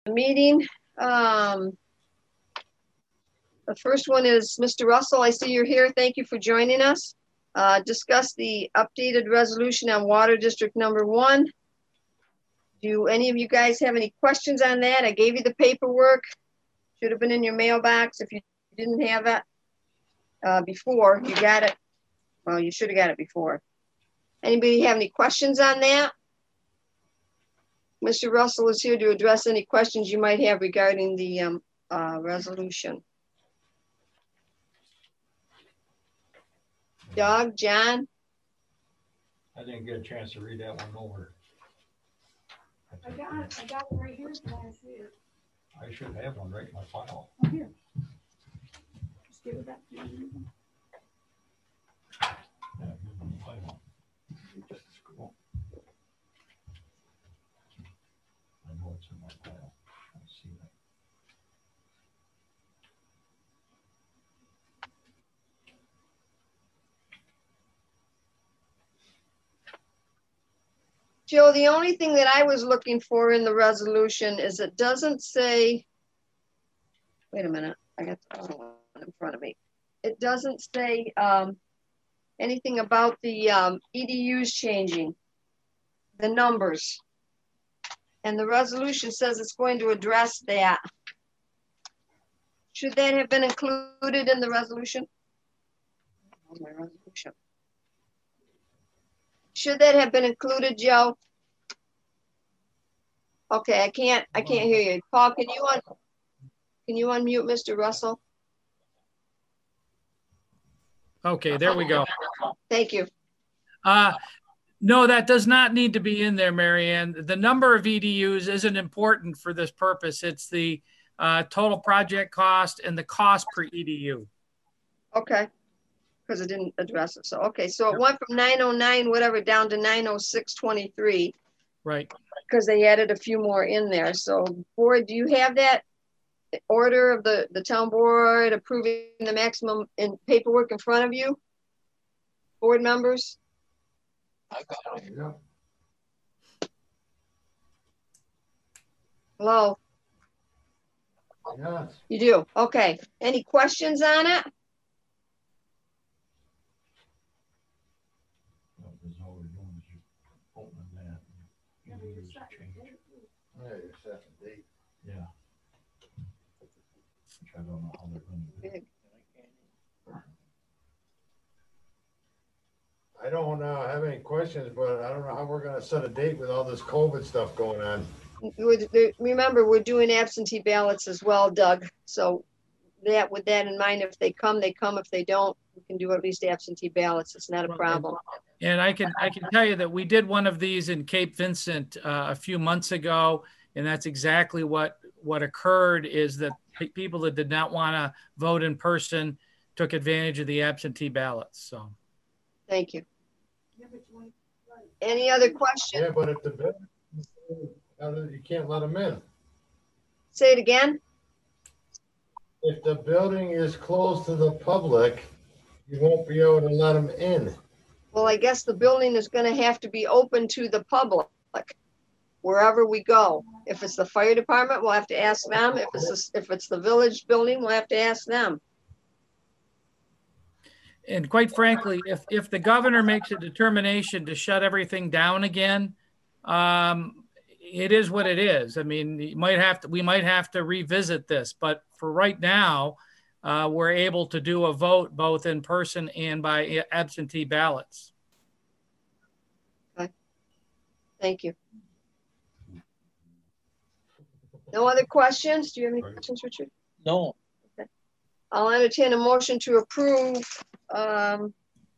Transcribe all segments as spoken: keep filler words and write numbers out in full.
meeting. Um, the first one is Mister Russell. I see you're here. Thank you for joining us. Uh, discuss the updated resolution on water district number one. Do any of you guys have any questions on that? I gave you the paperwork. Should have been in your mailbox. If you didn't have it uh, before, you got it. Well, you should have got it before. Anybody have any questions on that? Mister Russell is here to address any questions you might have regarding the um, uh, resolution. Doug, John? I didn't get a chance to read that one over. I got it. I got it right here. Can I see it? I should have one right in my file. Oh, here. Just give it back to me. Yeah, here's my file. Just scroll. I know it's in my file. I see that. Joe, the only thing that I was looking for in the resolution is it doesn't say, wait a minute, I got the other one in front of me. It doesn't say um, anything about the um, E D Us changing, the numbers. And the resolution says it's going to address that. Should that have been included in the resolution? Oh, my resolution. Should that have been included, Joe? Okay, I can't, I can't hear you. Paul, can you un, can you unmute Mister Russell? Okay, there we go. Thank you. Uh, no, that does not need to be in there, Marianne. The number of E D Us isn't important for this purpose. It's the uh, total project cost and the cost per E D U. Okay, because it didn't address it. So, okay, so it went from nine oh nine, whatever, down to nine oh six twenty-three. Right. Because they added a few more in there. So, board, do you have that order of the, the town board approving the maximum in paperwork in front of you? Board members? I got it. Yeah. Hello? Yes. You do? Okay. Any questions on it? Well, this is all we're doing is just opening that. You can use the change. Yeah, you're setting a date. Yeah. Which I don't know how they're going to do it. I don't uh, have any questions, but I don't know how we're gonna set a date with all this COVID stuff going on. Remember, we're doing absentee ballots as well, Doug. So that, with that in mind, if they come, they come. If they don't, we can do at least absentee ballots. It's not a problem. And I can I can tell you that we did one of these in Cape Vincent uh, a few months ago, and that's exactly what what occurred. Is that people that did not want to vote in person took advantage of the absentee ballots. So, thank you. Any other questions? Yeah, but if the building, you can't let them in. Say it again. If the building is closed to the public, you won't be able to let them in. Well, I guess the building is going to have to be open to the public wherever we go. If it's the fire department, we'll have to ask them. If it's the, if it's the village building, we'll have to ask them. and quite frankly, if if the governor makes a determination to shut everything down again, um, it is what it is. I mean, you might have to, we might have to revisit this, but for right now, uh, we're able to do a vote both in person and by absentee ballots. Okay. Thank you. No other questions? Do you have any questions, Richard? No. Okay. I'll entertain a motion to approve um,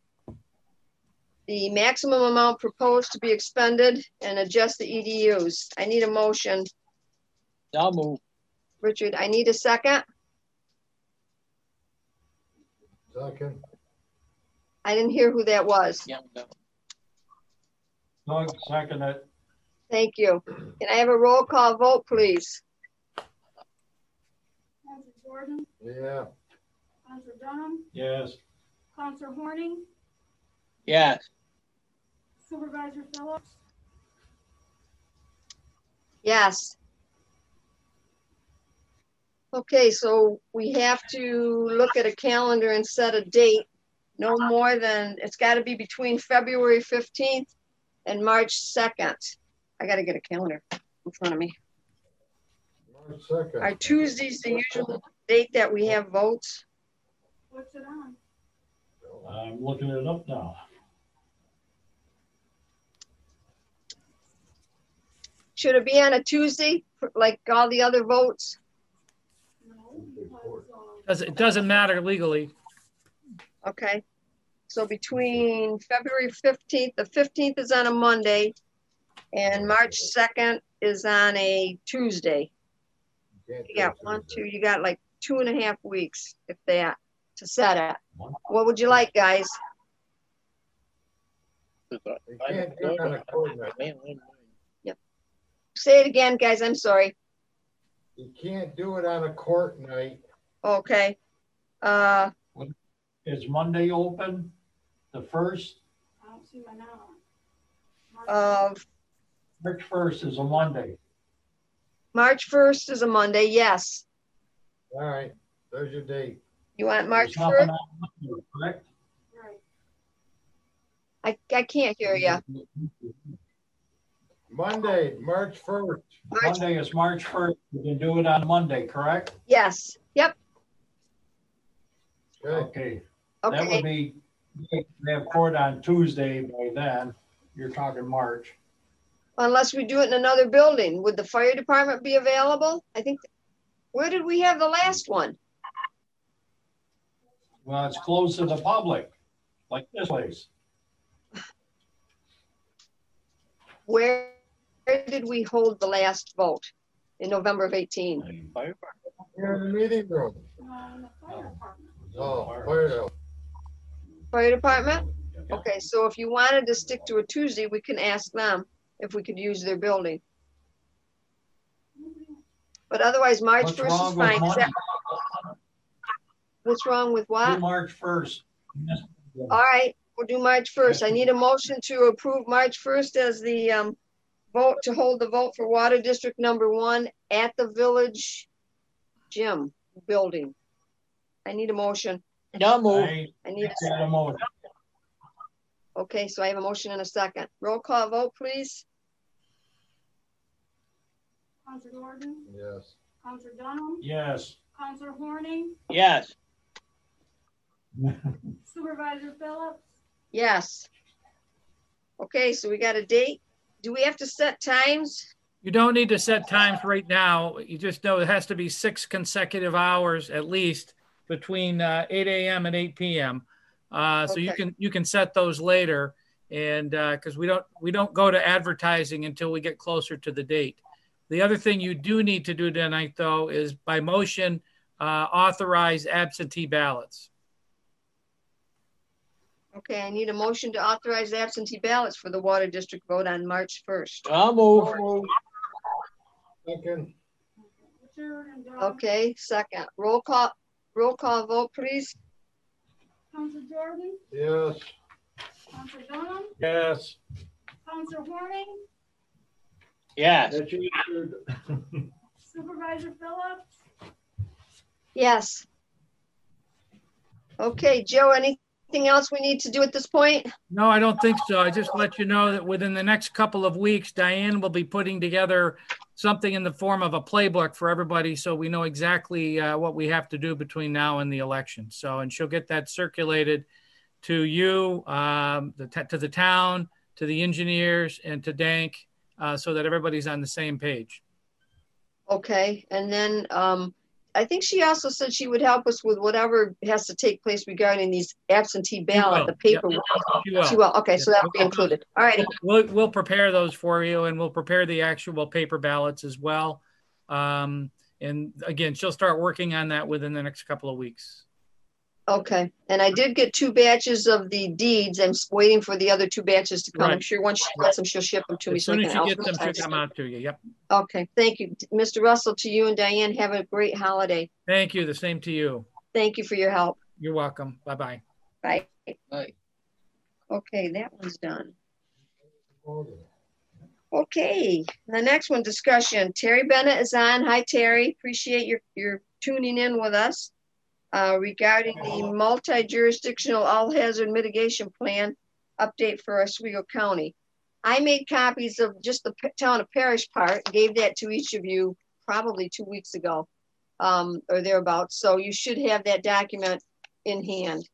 the maximum amount proposed to be expended and adjust the E D Us. I need a motion. I'll move. Richard, I need a second. Second. I didn't hear who that was. Yeah, no. Doug, second it. Thank you. Can I have a roll call vote, please? Councilor Jordan, Yeah. Councilor Dunham, Yes. Councilor Horning, Yes. Supervisor Phillips, Yes. Okay, so we have to look at a calendar and set a date. No more than, it's got to be between February fifteenth and March second. I got to get a calendar in front of me. March second. Our Tuesday's the usual date that we have votes. What's it on? I'm looking it up now. Should it be on a Tuesday, like all the other votes? No, because, uh, Does it doesn't matter legally. Okay. So between February fifteenth, the fifteenth is on a Monday, and March second is on a Tuesday. Can't You do got it one, Tuesday. two, you got like two and a half weeks, if that, to set it. What would you like, guys? You can't do it on a court night. Say it again, guys, I'm sorry. You can't do it on a court night. Okay. Uh, Is Monday open? The first? I don't see my now. of March first is a Monday. March first is a Monday, yes. All right, there's your date. You want March There's nothing first? on Monday, correct? Right. I, I can't hear you. Monday, March first. March, Monday is March first. You can do it on Monday, correct? yes, yep, Okay, Okay, that would okay. be, we have court on Tuesday by then. You're talking March. Unless we do it in another building. Would the fire department be available? I think, where did we have the last one? Well, it's closed to the public, like this place. Where where did we hold the last vote? In November of eighteen? you're in the meeting room. No, in the fire department. Oh, fire out. Fire department? Okay, so if you wanted to stick to a Tuesday, we can ask them if we could use their building. But otherwise, March What's first is wrong with fine. Is Monday? that- What's wrong with Do what? March first. All right, we'll do March first. I need a motion to approve March first as the um, vote, to hold the vote for water district number one at the village gym building. I need a motion. No move. I I need, a got a motion. okay, so I have a motion and a second. Roll call vote, please. Counselor Gordon, Yes. Counselor Dunham, Yes. Counselor Horning, Yes. Supervisor Phillips, Yes. Okay, so we got a date. Do we have to set times? You don't need to set times right now. You just know it has to be six consecutive hours at least between uh, eight A M and eight P M Uh, so you Okay. can you can set those later, and because we don't we don't go to advertising until we get closer to the date. The other thing you do need to do tonight, though, is by motion uh, authorize absentee ballots. Okay, I need a motion to authorize absentee ballots for the water district vote on March first. I'll move. Second, Richard, and John. Okay, second. Roll call, roll call vote, please. Counselor Jordan, yes. Counselor Dunham, Yes. Counselor Horning, Yes. That's you. Supervisor Phillips, Yes. Okay, Joe, anything else we need to do at this point? No, I don't think so. I just let you know that within the next couple of weeks, Diane will be putting together something in the form of a playbook for everybody, so we know exactly uh, what we have to do between now and the election. So, and she'll get that circulated to you, um, the t- to the town, to the engineers, and to Dank, uh, so that everybody's on the same page. Okay, and then, um, I think she also said she would help us with whatever has to take place regarding these absentee ballot, will. the paper. Yep. She will. She will, okay, so Yep. that'll be included. All righty, We'll, we'll prepare those for you, and we'll prepare the actual paper ballots as well. Um, and again, she'll start working on that within the next couple of weeks. okay. And I did get two batches of the deeds. I'm s- waiting for the other two batches to come. I'm Right. sure once she gets them, she'll ship them to me. As so I soon can as you get them, she'll alphabetize come out to you. Yep. Okay, thank you. Mister Russell, to you and Diane, have a great holiday. Thank you. The same to you. Thank you for your help. You're welcome. Bye-bye. Bye. Bye. Okay, that one's done. Okay, the next one, discussion. Terry Bennett is on. Hi, Terry. Appreciate your, your tuning in with us uh, regarding the multi-jurisdictional all-hazard mitigation plan update for Oswego County. I made copies of just the p- town of Parish part, gave that to each of you probably two weeks ago um, or thereabouts. So you should have that document in hand.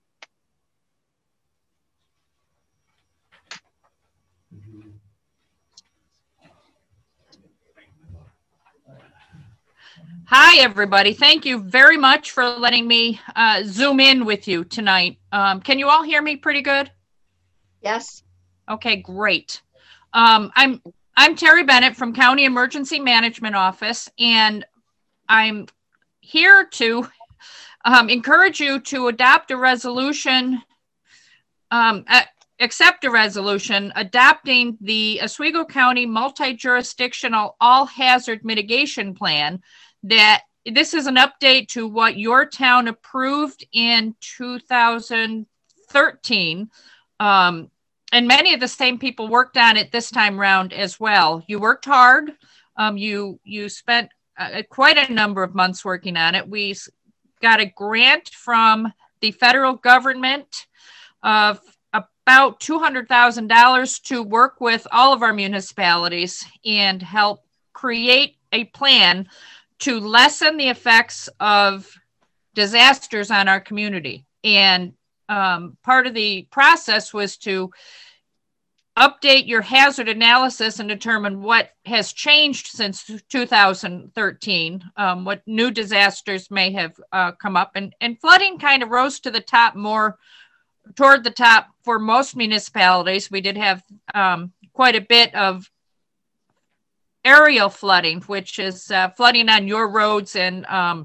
Hi, everybody. Thank you very much for letting me uh, zoom in with you tonight. Um, can you all hear me pretty good? Yes. Okay, great. Um, I'm I'm Terry Bennett from County Emergency Management Office, and I'm here to um, encourage you to adopt a resolution, um, a- accept a resolution adopting the Oswego County Multi-Jurisdictional All-Hazard Mitigation Plan. That this is an update to what your town approved in two thousand thirteen. Um, and many of the same people worked on it this time around as well. You worked hard. Um, you, you spent uh, quite a number of months working on it. We got a grant from the federal government of about two hundred thousand dollars to work with all of our municipalities and help create a plan to lessen the effects of disasters on our community. And um, part of the process was to update your hazard analysis and determine what has changed since two thousand thirteen, um, what new disasters may have uh, come up. And, and flooding kind of rose to the top more toward the top for most municipalities. We did have um, quite a bit of aerial flooding, which is uh, flooding on your roads and um,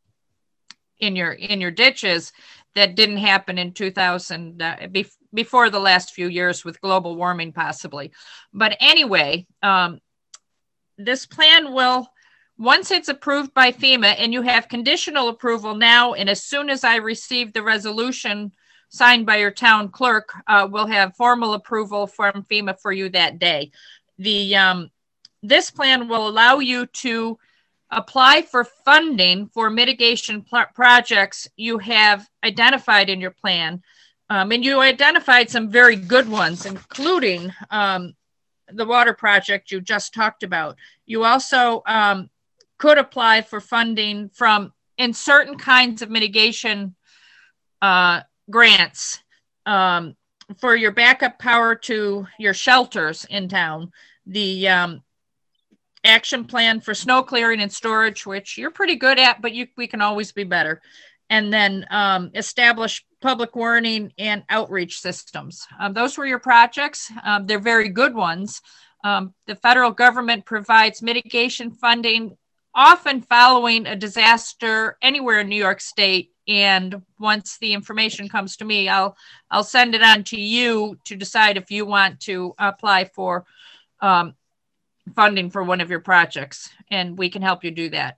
in your in your ditches that didn't happen in two thousand uh, be- before the last few years with global warming possibly. But anyway, um, this plan will, once it's approved by FEMA, and you have conditional approval now, and as soon as I receive the resolution signed by your town clerk, uh, we'll have formal approval from FEMA for you that day. The um, This plan will allow you to apply for funding for mitigation pl- projects you have identified in your plan. Um, and you identified some very good ones, including um, the water project you just talked about. You also um, could apply for funding from in certain kinds of mitigation uh, grants um, for your backup power to your shelters in town. The um, action plan for snow clearing and storage, which you're pretty good at, but you, we can always be better. And then um, establish public warning and outreach systems. Um, those were your projects. Um, they're very good ones. Um, the federal government provides mitigation funding, often following a disaster anywhere in New York State. And once the information comes to me, I'll I'll send it on to you to decide if you want to apply for um, funding for one of your projects, and we can help you do that.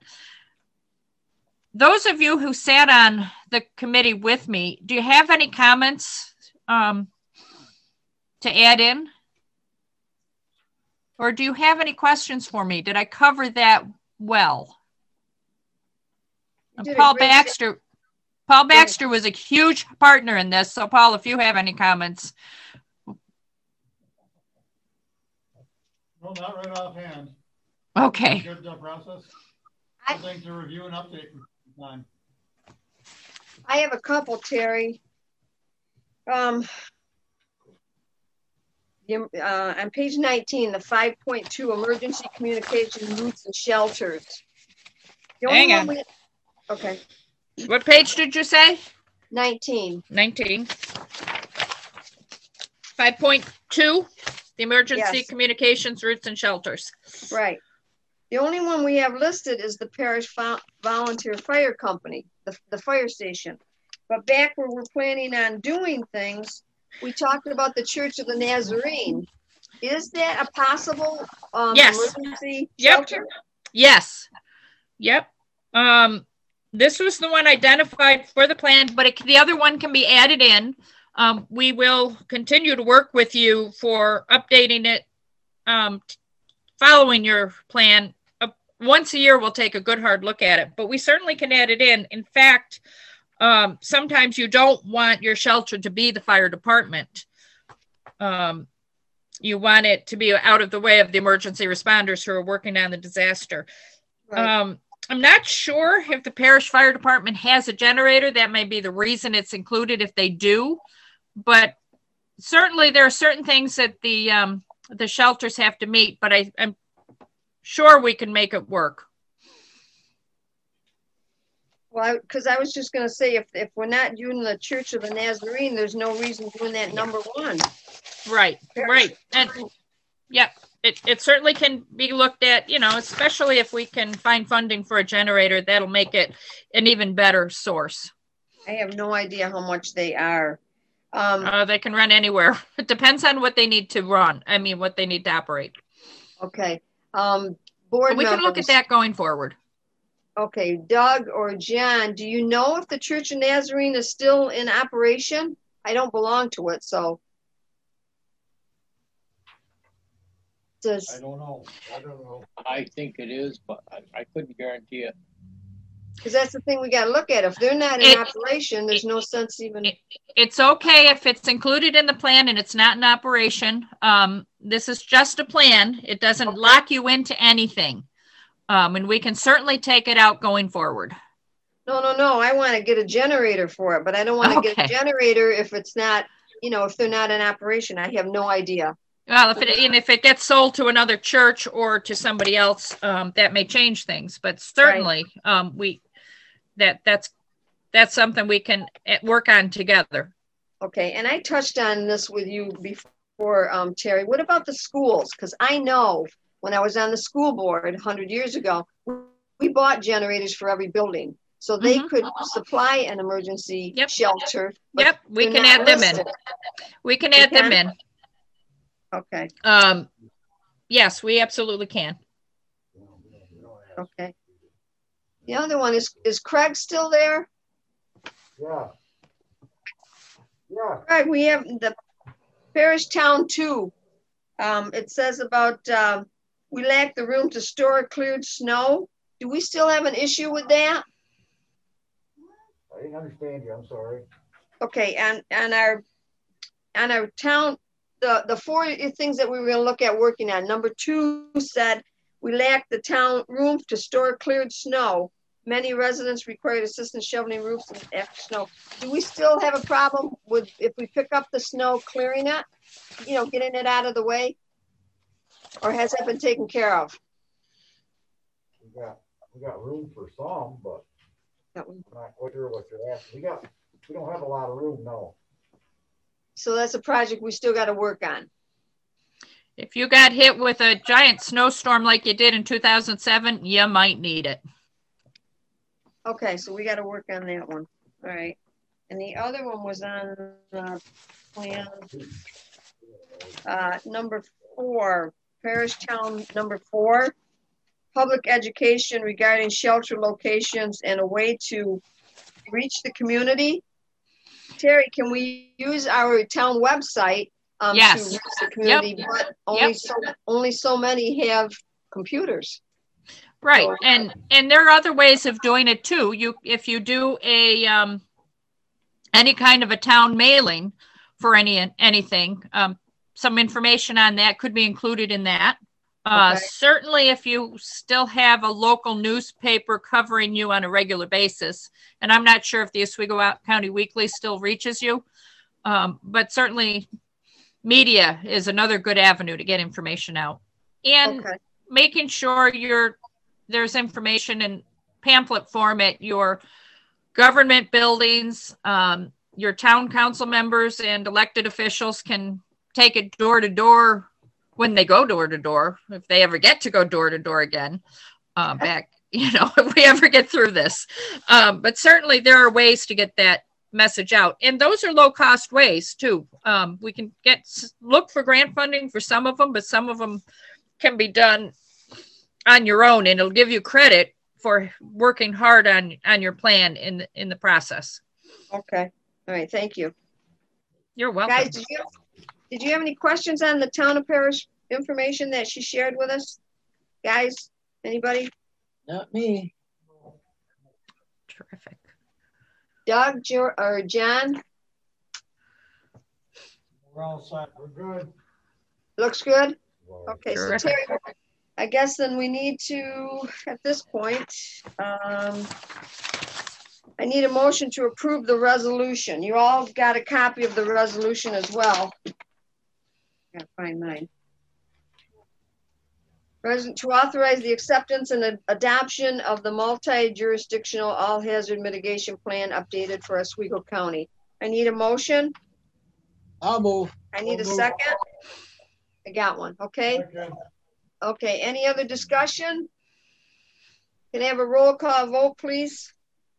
Those of you who sat on the committee with me, do you have any comments um, to add in? Or do you have any questions for me? Did I cover that well? And Paul Baxter, job. Paul Baxter was a huge partner in this. So Paul, if you have any comments. No, not right offhand. Okay. Good uh, process. I, Good thing to review and update from time. I have a couple, Terry. Um, uh, on page nineteen, the five point two emergency communication routes and shelters. The Hang on. We, okay. What page did you say? nineteen. nineteen. five point two, the emergency Yes. communications routes and shelters. Right. The only one we have listed is the parish vo- volunteer fire company, the, the fire station. But back where we're planning on doing things, we talked about the Church of the Nazarene. Is that a possible um, Yes. emergency Yep. shelter? Yes. Yep. Um, this was the one identified for the plan, but it, the other one can be added in. Um, we will continue to work with you for updating it, um, following your plan, uh, once a year, we'll take a good hard look at it, but we certainly can add it in. In fact, um, sometimes you don't want your shelter to be the fire department. Um, you want it to be out of the way of the emergency responders who are working on the disaster. Right. Um, I'm not sure if the parish fire department has a generator. That may be the reason it's included if they do, but certainly there are certain things that the, um, the shelters have to meet, but I, I'm sure we can make it work. Well, because I, I was just gonna say, if, if we're not doing the Church of the Nazarene, there's no reason doing that number one. Right, right. And yeah, it, it certainly can be looked at, you know, especially if we can find funding for a generator, that'll make it an even better source. I have no idea how much they are. Um, Uh, they can run anywhere. It depends on what they need to run. I mean, what they need to operate. okay. Um, board But we can look members. at that going forward. Okay, Doug or John, do you know if the Church of Nazarene is still in operation? I don't belong to it, so. I Does, don't know. I don't know. I think it is, but I, I couldn't guarantee it. because that's the thing we gotta look at. If they're not in It- operation, there's no sense even, it- It's okay if it's included in the plan and it's not in operation. Um, this is just a plan. It doesn't lock you into anything. Um, and we can certainly take it out going forward. no, no, no, I wanna get a generator for it, but I don't wanna get a Okay. generator if it's not, you know, if they're not in operation. I have no idea. Well, if it, and if it gets sold to another church or to somebody else, um, that may change things, but certainly, um, we, that, that's, that's something we can eh, work on together. Okay, and I touched on this with you before, um, Terry. What about the schools? Because I know when I was on the school board a hundred years ago, we bought generators for every building. So they Mhm. could supply an emergency Yep. shelter. but Yep, we they're can not add them in. listed. We can We add them can? in. Okay, Um, yes, we absolutely can. okay. The other one is, is Craig still there? Yeah. Yeah. Craig, we have the parish town two. Um, it says about, um, we lack the room to store cleared snow. Do we still have an issue with that? I didn't understand you. I'm sorry. Okay, and, and our, and our town, the, the four things that we were gonna look at working on, number two said, we lack the town room to store cleared snow. Many residents required assistance shoveling roofs and after snow. Do we still have a problem with, if we pick up the snow, clearing it? You know, getting it out of the way? Or has that been taken care of? We got, we got room for some, but That one. I'm not quite sure what you're asking. We got, we don't have a lot of room, no. So that's a project we still gotta work on. If you got hit with a giant snowstorm like you did in two thousand seven, you might need it. Okay, so we gotta work on that one. All right. And the other one was on the plan. Uh, number four, parish town number four. Public education regarding shelter locations and a way to reach the community. Terry, can we use our town website? um, to Yes. reach the community, but only Yep. so, only so many have computers. Right. So- And, and there are other ways of doing it too. You, if you do a, um, any kind of a town mailing for any, anything, um, some information on that could be included in that. Uh, Okay. certainly if you still have a local newspaper covering you on a regular basis, and I'm not sure if the Oswego County Weekly still reaches you, um, but certainly media is another good avenue to get information out. And Okay, making sure you're, there's information in pamphlet form at your government buildings. Um, your town council members and elected officials can take it door to door when they go door to door, if they ever get to go door to door again, uh, back, you know, if we ever get through this. Um, but certainly there are ways to get that message out. And those are low cost ways too. Um, we can get, look for grant funding for some of them, but some of them can be done on your own, and it'll give you credit for working hard on, on your plan in, in the process. okay. All right, thank you. You're welcome. Guys, did you, did you have any questions on the town and parish information that she shared with us? Guys, anybody? Not me. Terrific. Doug, Jo- or John, We're all set. We're good. looks good? Okay, so Terrific. Terry, I guess then we need to, at this point, um, I need a motion to approve the resolution. You all got a copy of the resolution as well. Gotta find mine. President, to authorize the acceptance and ad- adoption of the multi-jurisdictional all-hazard mitigation plan updated for Oswego County. I need a motion. I'll move. I need a I'll move. second. I got one, okay? Second. Okay, any other discussion? Can I have a roll call vote, please?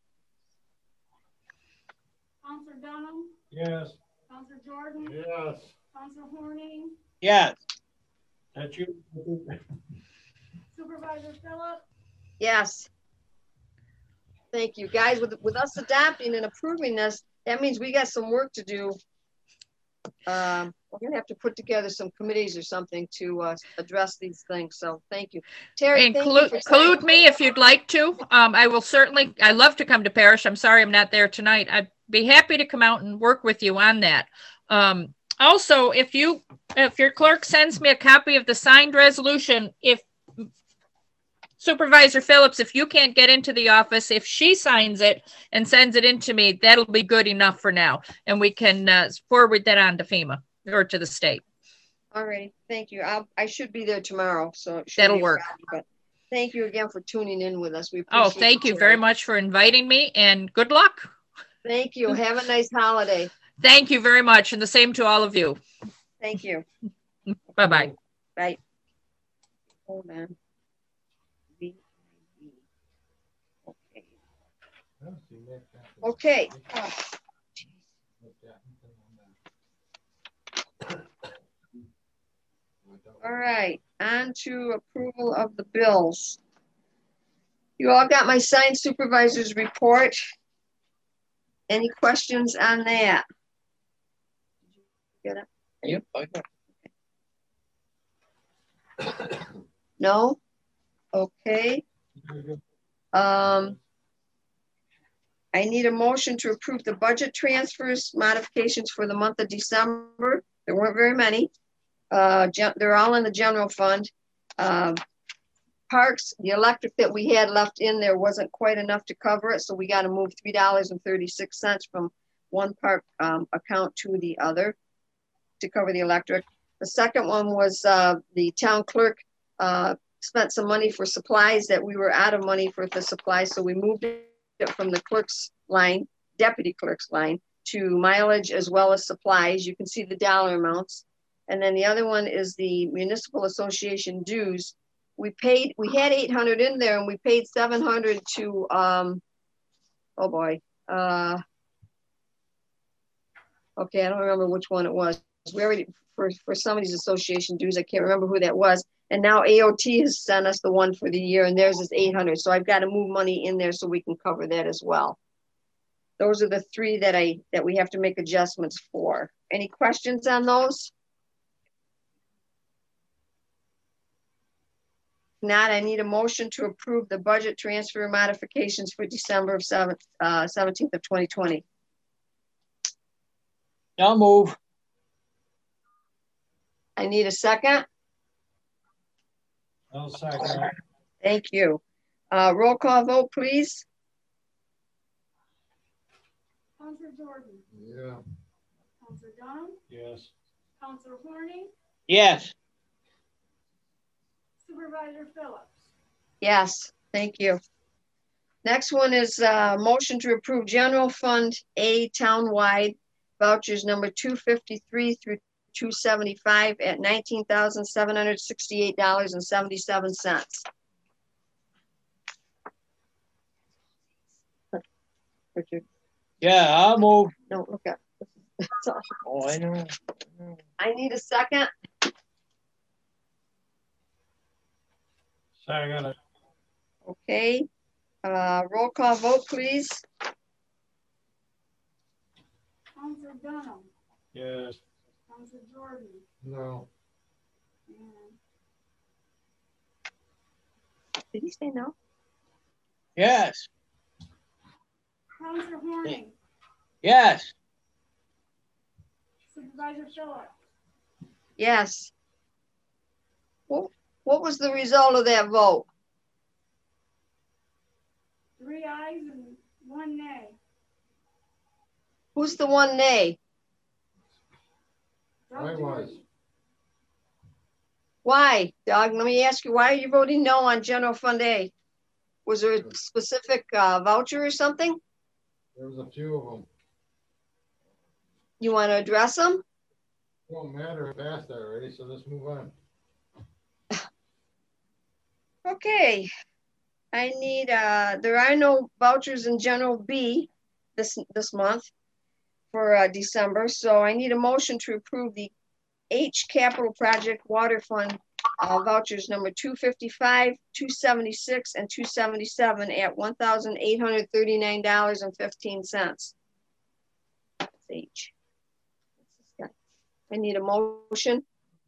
Counselor Dunham, Yes. Counselor Jordan, Yes. Counselor Horning, Yes. That's you. Supervisor Phillips, Yes. Thank you, guys. With, with us adopting and approving this, that means we got some work to do. Um, we're gonna have to put together some committees or something to, uh, address these things, so thank you. Terry, thank you Include, for include me if you'd like to. Um, I will certainly, I love to come to Parish. I'm sorry I'm not there tonight. I'd be happy to come out and work with you on that. Um, also, if you, if your clerk sends me a copy of the signed resolution, if Supervisor Phillips, if you can't get into the office, if she signs it and sends it in to me, that'll be good enough for now. And we can uh, forward that on to FEMA or to the state. All right, thank you. I'll, I should be there tomorrow, so. it shouldn't That'll be a work. problem, But thank you again for tuning in with us. We Oh, appreciate thank you Terry. very much for inviting me and good luck. Thank you. Have a nice holiday. Thank you very much. And the same to all of you. Thank you. Bye-bye. Bye. Hold on. V I V. Okay. Okay. Oh, all right, on to approval of the bills. You all got my signed supervisor's report. Any questions on that? Get it? Yep. I got- No? Okay. Um, I need a motion to approve the budget transfers modifications for the month of December. There weren't very many. Uh, gen- they're all in the general fund. Um, Parks, the electric that we had left in there wasn't quite enough to cover it, so we got to move three dollars and thirty-six cents from one park um, account to the other to cover the electric. The second one was uh, the town clerk uh, spent some money for supplies that we were out of money for the supplies, so we moved it from the clerk's line, deputy clerk's line, to mileage as well as supplies. You can see the dollar amounts. And then the other one is the municipal association dues. We paid, we had eight hundred in there and we paid seven hundred to, um, oh boy. Uh, okay, I don't remember which one it was. We already, for, for somebody's association dues, I can't remember who that was. And now A O T has sent us the one for the year and theirs is eight hundred. So I've got to move money in there so we can cover that as well. Those are the three that I, that we have to make adjustments for. Any questions on those? Not, I need a motion to approve the budget transfer modifications for December of seventh, uh, seventeenth of twenty twenty. I'll move. I need a second. I'll second it. Thank you. Uh, roll call vote, please. Counselor Jordan, Yeah. Counselor Dunham, Yes. Counselor Horning, Yes. Supervisor Phillips. Yes, thank you. Next one is uh motion to approve general fund A townwide vouchers number two fifty-three through two seventy-five at nineteen thousand seven hundred sixty-eight dollars and seventy-seven cents. Richard, Yeah, I'll move. no, look up. Sorry. Oh, I know. I need a second. Second it. Okay, uh, roll call vote, please. Counselor Dunham, Yes. Counselor Jordan, No. and Did he say no? Yes. Counselor Horning, Yes. Supervisor Phillips, Yes. What, what was the result of that vote? three ayes and one nay. Who's the one nay? Doug I was. Jordan, Why, Doug? Let me ask you, why are you voting no on general fund A? Was there a specific uh, voucher or something? There was a few of them. You want to address them? Don't matter, passed already, so let's move on. Okay. I need, uh, there are no vouchers in general B this, this month for uh, December. So I need a motion to approve the H Capital Project Water Fund uh, vouchers number two fifty-five, two seventy-six, and two seventy-seven at one thousand eight hundred thirty-nine dollars and fifteen cents. H. I need a motion.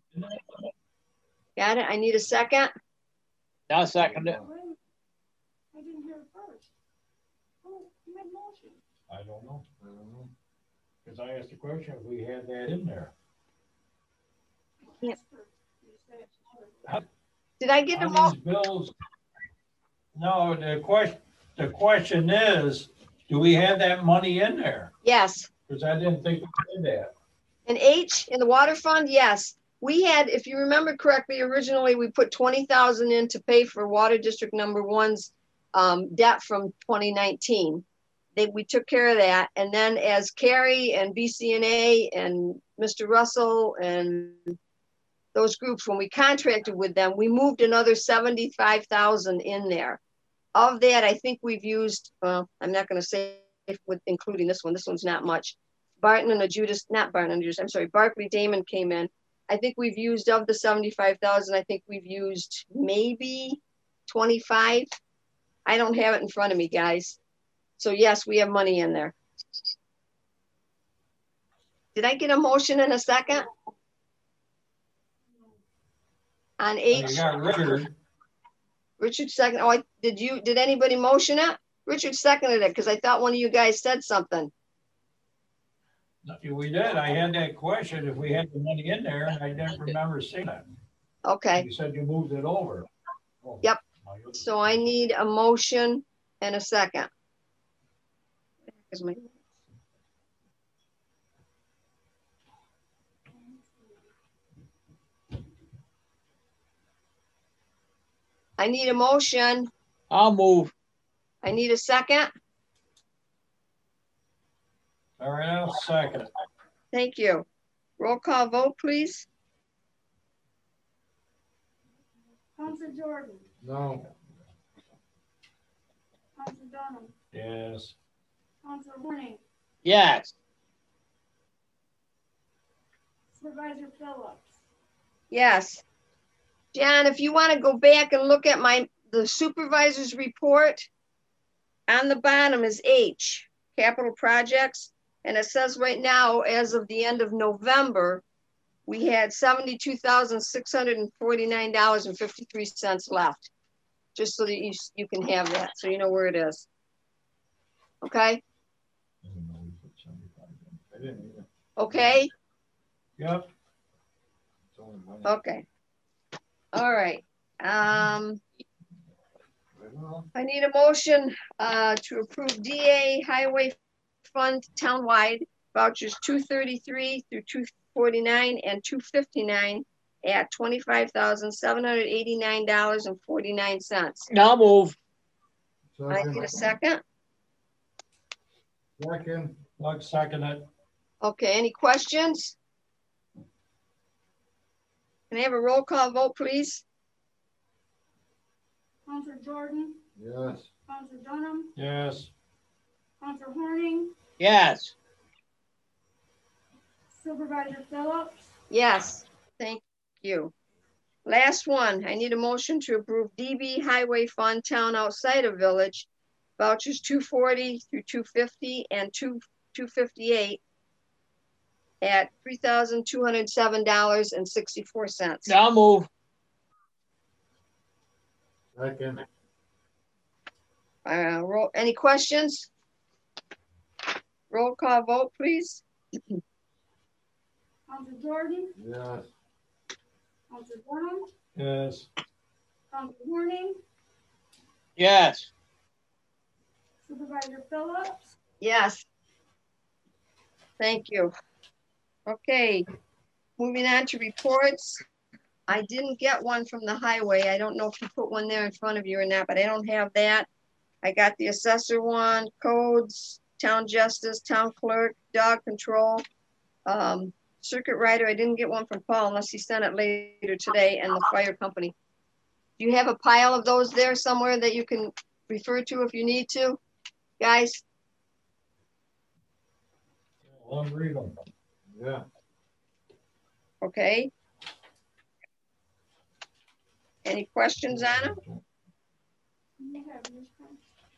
Got it? I need a second. I'll second it. wait, I didn't hear it first. Oh, you made a motion. I don't know, I don't know. because I asked the question if we had that in there. Yeah. You said- Did I get a On mo? these bills, no, the question, the question is, do we have that money in there? Yes. Because I didn't think we did that. In H, in the water fund, yes. We had, if you remember correctly, originally we put twenty thousand in to pay for water district number one's um, debt from twenty nineteen. They, we took care of that. And then as Carrie and B C N A and Mister Russell and those groups, when we contracted with them, we moved another seventy-five thousand in there. Of that, I think we've used, well, I'm not gonna say if with including this one, this one's not much. Barton and the Judas, not Barton and Judas, I'm sorry, Barclay Damon came in. I think we've used of the seventy-five thousand, I think we've used maybe twenty-five. I don't have it in front of me, guys. So yes, we have money in there. Did I get a motion in a second? On Oh, H, You got Richard, Richard second, oh, I, did you, did anybody motion it? Richard seconded it, because I thought one of you guys said something. we did, I had that question if we had the money in there, and I didn't remember seeing that. Okay, You said you moved it over. Oh, Yep. now you're- so I need a motion and a second. Here's my- I need a motion. I'll move. I need a second. All right, I'll second. Thank you. Roll call vote, please. Counselor Jordan, No, Counselor Dunham, Yes. Counselor Horning, Yes. Supervisor Phillips, Yes. John, if you want to go back and look at my, the supervisor's report, on the bottom is H, capital projects. And it says right now, as of the end of November, we had seventy-two thousand six hundred forty-nine dollars and fifty-three cents left. Just so that you, you can have that, so you know where it is. Okay, I didn't know we put seventy-five in. I didn't either. okay, Yep, It's only money. okay. All right, um, Well, I need a motion uh, to approve D A Highway Fund townwide vouchers two thirty-three through two forty-nine and two fifty-nine at twenty-five thousand seven hundred eighty-nine dollars and forty-nine cents. I'll move. I need a second. Second, Doug seconded. Okay, any questions? Can I have a roll call vote, please? Counselor Jordan, yes. Counselor Dunham, Yes. Counselor Horning, Yes. Supervisor Phillips, Yes, thank you. Last one, I need a motion to approve D B Highway Fund Town Outside of Village vouchers two forty through two fifty and two, two fifty-eight at three thousand two hundred seven dollars and sixty-four cents. I'll move. Second, Uh, roll, any questions? Roll call vote, please. Counselor Jordan, Yes. Counselor Brown, Yes. Counselor Horning, Yes. Supervisor Phillips, Yes. Thank you. Okay, moving on to reports. I didn't get one from the highway. I don't know if you put one there in front of you or not, but I don't have that. I got the assessor one, codes, town justice, town clerk, dog control, um, circuit rider. I didn't get one from Paul unless he sent it later today, and the fire company. Do you have a pile of those there somewhere that you can refer to if you need to, guys? I'll read them. Yeah. Okay. Any questions on it? you have yours, Frank.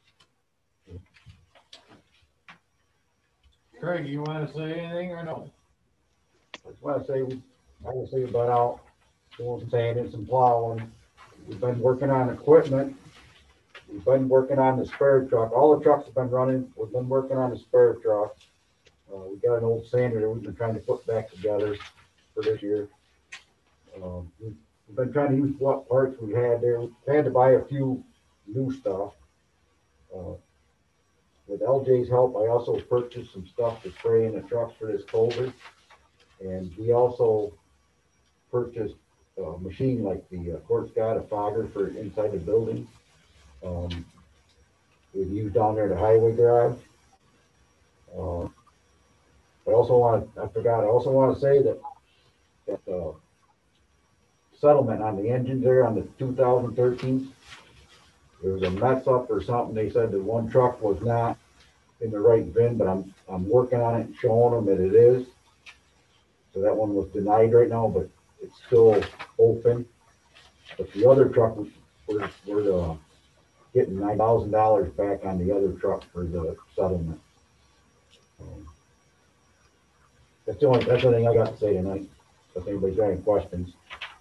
Craig, you want to say anything or no? I just want to say, we- I want to say about out doing some sanding, some plowing. We've been working on equipment. We've been working on the spare truck. All the trucks have been running. We've been working on the spare truck. Uh, we got an old sander that we've been trying to put back together for this year. Um, we've we've been trying to use what parts we had there. We had to buy a few new stuff. Uh, With L J's help, I also purchased some stuff to spray in the trucks for this COVID. And we also purchased a machine like the uh, court's got, a fogger for inside the building. Um, we've used down there at the highway garage. Uh, I also want, I forgot, I also want to say that, that uh, settlement on the engines there on the two thousand thirteen, there was a mess up or something. They said that one truck was not in the right V I N, but I'm, I'm working on it and showing them that it is. So that one was denied right now, but it's still open. But the other truck, we're, we're, uh, getting nine thousand dollars back on the other truck for the settlement. Um, That's the only, that's the thing I got to say tonight. If anybody's got any questions.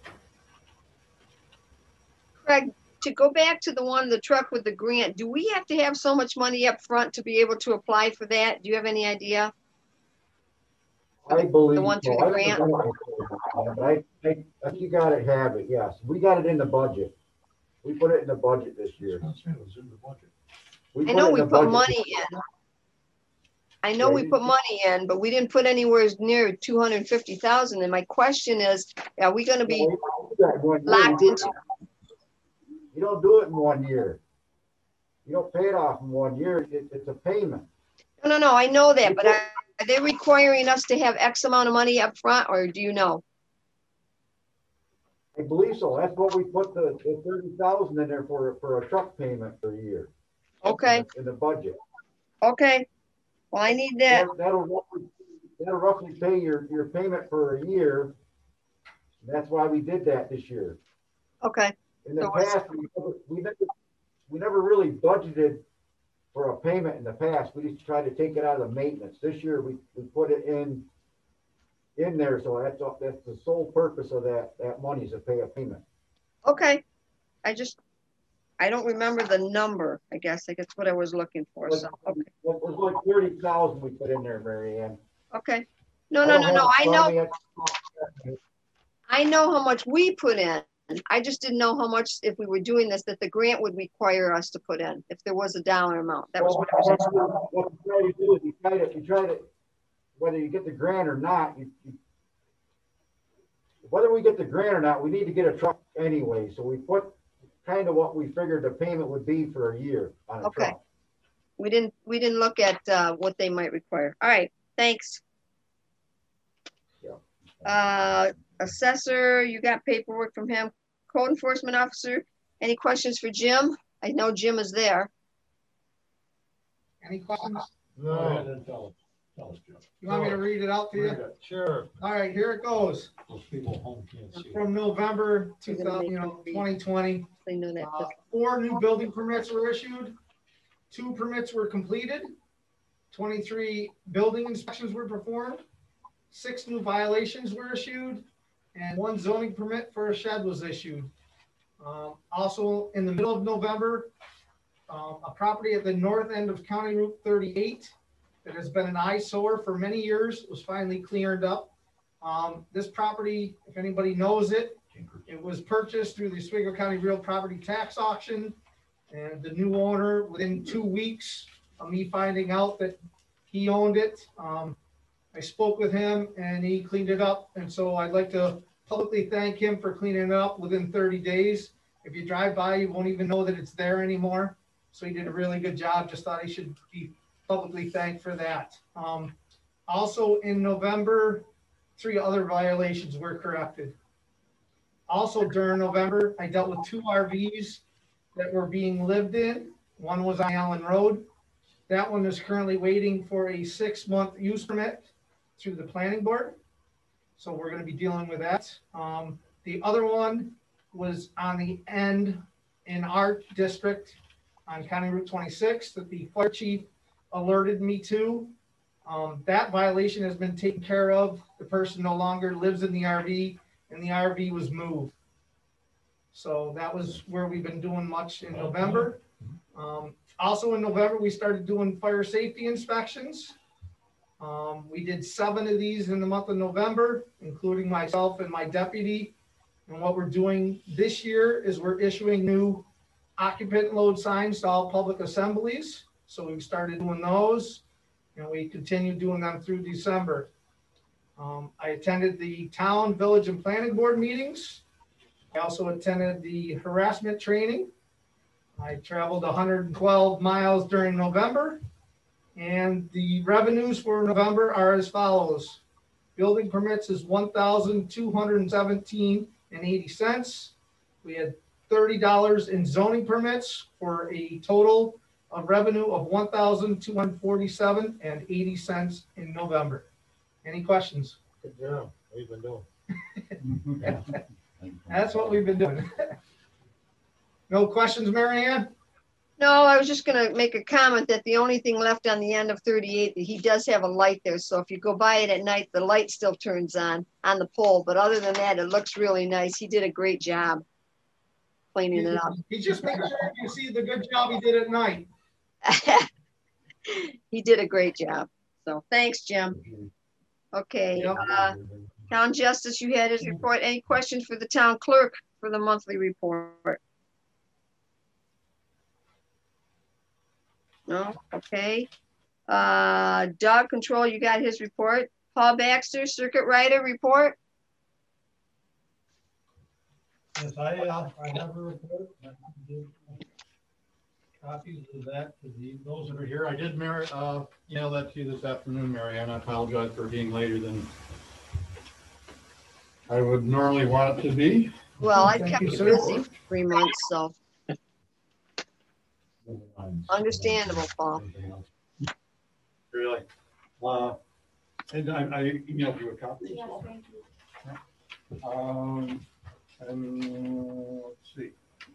Craig, to go back to the one, the truck with the grant, do we have to have so much money up front to be able to apply for that? Do you have any idea? I believe. The one through so. the I don't know. But I, I, I think you gotta have it, yes. We got it in the budget. We put it in the budget this year. We I put know it in we the put budget. money in. I know Yeah, we you- put money in, but we didn't put anywhere near two hundred fifty thousand. And my question is, are we gonna be You don't do that in one year. locked into? You don't do it in one year. You don't pay it off in one year. It, it's a payment. No, no, no, I know that, but are are they requiring us to have X amount of money up front, or do you know? I believe so. That's what we put the, the thirty thousand in there for, for a truck payment per year. Okay, In the- in the budget. okay. Well, I need that. That'll, that'll roughly- that'll roughly pay your, your payment for a year. That's why we did that this year. Okay, In the So what's- past, we never, we never, we never really budgeted for a payment in the past. We just tried to take it out of the maintenance. This year, we, we put it in, in there. So that's, that's the sole purpose of that, that money is to pay a payment. okay. I just, I don't remember the number, I guess. I guess what I was looking for, so, okay, It was like thirty thousand we put in there, Mary Ann. okay. No, no, no, no, I know, know. I know how much we put in. I just didn't know how much, if we were doing this, that the grant would require us to put in, if there was a dollar amount. That was what I was asking. What you try to do is you try to, you try to, whether you get the grant or not, you, you, whether we get the grant or not, we need to get a truck anyway. So we put kind of what we figured the payment would be for a year on a Okay. truck. We didn't, we didn't look at, uh, what they might require. All right, thanks. Yeah. Uh, assessor, you got paperwork from him. Code enforcement officer, any questions for Jim? I know Jim is there. Any questions? Go ahead No. and tell us, tell us, Joe. You want me to read it out to you? Sure. All right, here it goes. Those people home can't see. From November two You're gonna thousand, make you them know, read. twenty twenty. They know that. Uh, Four new building permits were issued. Two permits were completed. Twenty-three building inspections were performed. Six new violations were issued. And one zoning permit for a shed was issued. Um, Also, in the middle of November, um, a property at the north end of County Route thirty-eight that has been an eyesore for many years, was finally cleared up. Um, this property, if anybody knows it, it was purchased through the Oswego County Real Property Tax Auction. And the new owner, within two weeks of me finding out that he owned it, um, I spoke with him and he cleaned it up. And so I'd like to publicly thank him for cleaning it up within thirty days. If you drive by, you won't even know that it's there anymore. So he did a really good job. Just thought he should be publicly thanked for that. Um, also in November, three other violations were corrected. Also during November, I dealt with two R Vs that were being lived in. One was on Allen Road. That one is currently waiting for a six-month use permit through the planning board. So we're going to be dealing with that. Um, the other one was on the end in our district on County Route twenty-six that the fire chief alerted me to. Um, that violation has been taken care of. The person no longer lives in the R V and the R V was moved. So that was where we've been doing much in November. Um, also in November, we started doing fire safety inspections. Um, we did seven of these in the month of November, including myself and my deputy. And what we're doing this year is we're issuing new occupant load signs to all public assemblies. So we've started doing those and we continue doing them through December. Um, I attended the town, village, and planning board meetings. I also attended the harassment training. I traveled one hundred twelve miles during November. And the revenues for November are as follows. Building permits is one thousand two hundred seventeen and eighty cents. We had thirty dollars in zoning permits for a total of revenue of one thousand two hundred forty-seven and eighty cents in November. Any questions? Good job. What have you been doing? That's what we've been doing. No questions, Mary Ann? No, I was just gonna make a comment that the only thing left on the end of thirty-eight, that he does have a light there. So if you go by it at night, the light still turns on, on the pole. But other than that, it looks really nice. He did a great job cleaning it up. He just made sure you see the good job he did at night. He did a great job. So thanks, Jim. Okay, Yep. uh, Town Justice, you had his report. Any questions for the town clerk for the monthly report? No, okay. Uh, dog control, you got his report. Paul Baxter, circuit rider report. Yes, I, uh, I have a report. I can give copies of that to the, those that are here. I did Mary, uh, email that to you this afternoon, Mary Ann. I apologize for being later than I would normally want it to be. Well, I Thank kept you, you sir. busy for three months, so understandable, Paul. Really? Uh, and I, I emailed you a copy as Yes, well. thank you. Um, and let's see.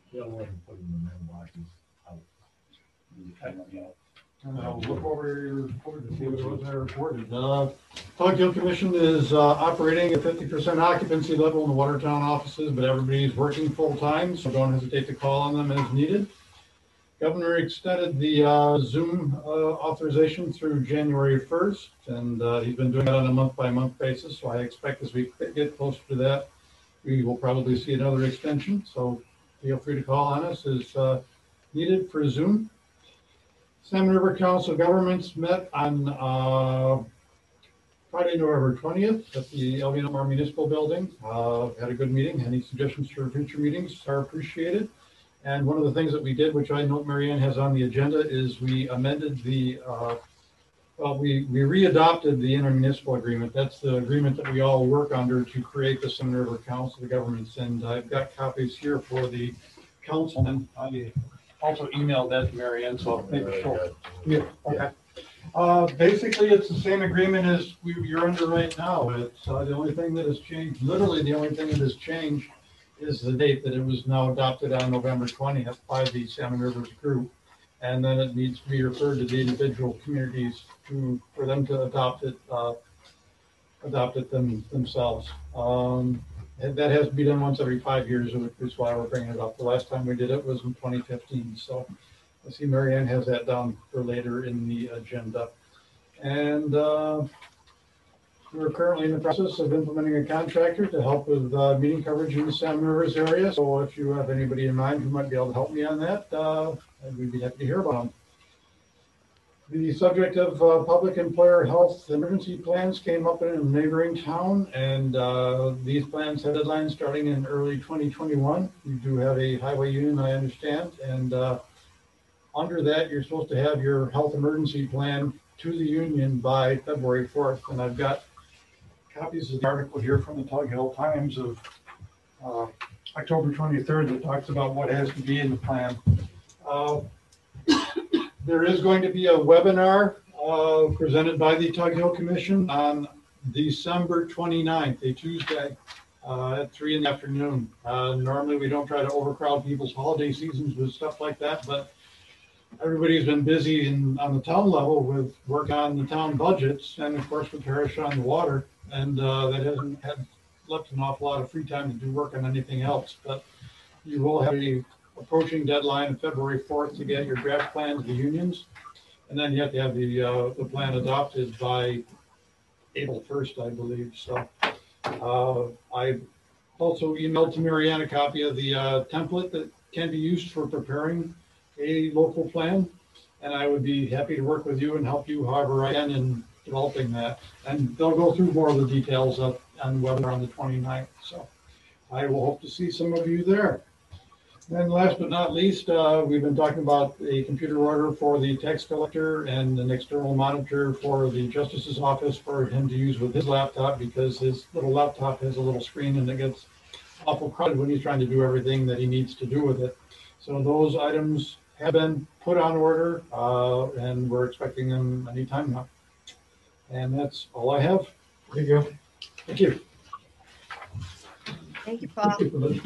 Uh, look over your report to see what it was I reported. Uh, Public Health Commission is uh, operating at fifty percent occupancy level in the Watertown offices, but everybody's working full time, so don't hesitate to call on them as needed. Governor extended the uh, Zoom uh, authorization through January first, and uh, he's been doing that on a month-by-month basis. So I expect as we get closer to that, we will probably see another extension. So feel free to call on us as uh, needed for Zoom. Salmon River Council of Governments met on uh, Friday, November twentieth at the L V M R Municipal Building. Uh, had a good meeting. Any suggestions for future meetings are appreciated. And one of the things that we did, which I know Mary Ann has on the agenda, is we amended the, uh, well, we, we readopted the intermunicipal agreement. That's the agreement that we all work under to create the Salmon River Council of Governments. And I've got copies here for the councilman. I also emailed that to Mary Ann, so maybe she'll. Yeah, okay. Uh, basically, it's the same agreement as we, you're under right now. It's uh, the only thing that has changed, literally the only thing that has changed is the date that it was now adopted on November twentieth by the Salmon Rivers group. And then it needs to be referred to the individual communities to, for them to adopt it, uh, adopt it them, themselves. Um, and that has to be done once every five years, which is why we're bringing it up. The last time we did it was in twenty fifteen. So I see Mary Ann has that down for later in the agenda. And uh, we're currently in the process of implementing a contractor to help with uh, meeting coverage in the Salmon Rivers area. So if you have anybody in mind who might be able to help me on that, uh, we'd be happy to hear about them. The subject of uh, public employer health emergency plans came up in a neighboring town, and uh, these plans have deadlines starting in early twenty twenty-one. You do have a highway union, I understand, and uh, under that, you're supposed to have your health emergency plan to the union by February fourth, and I've got copies of the article here from the Tug Hill Times of uh, October twenty-third that talks about what has to be in the plan. Uh, There is going to be a webinar uh, presented by the Tug Hill Commission on December twenty-ninth, a Tuesday, uh, at three in the afternoon. Uh, normally, we don't try to overcrowd people's holiday seasons with stuff like that, but everybody's been busy in, on the town level with work on the town budgets and, of course, with parish on the water, and uh, that hasn't had left an awful lot of free time to do work on anything else. But you will have a approaching deadline of February fourth to get your draft plan to the unions. And then you have to have the, uh, the plan adopted by April first, I believe. So uh, I also emailed to Mary Ann a copy of the uh, template that can be used for preparing a local plan. And I would be happy to work with you and help you however I can in developing that. And they'll go through more of the details of, on webinar on the twenty-ninth. So I will hope to see some of you there. And last but not least, uh, we've been talking about a computer order for the tax collector and an external monitor for the justice's office for him to use with his laptop, because his little laptop has a little screen and it gets awful crowded when he's trying to do everything that he needs to do with it. So those items have been put on order uh, and we're expecting them anytime now. And that's all I have. Thank you. Thank you. Thank you, Paul.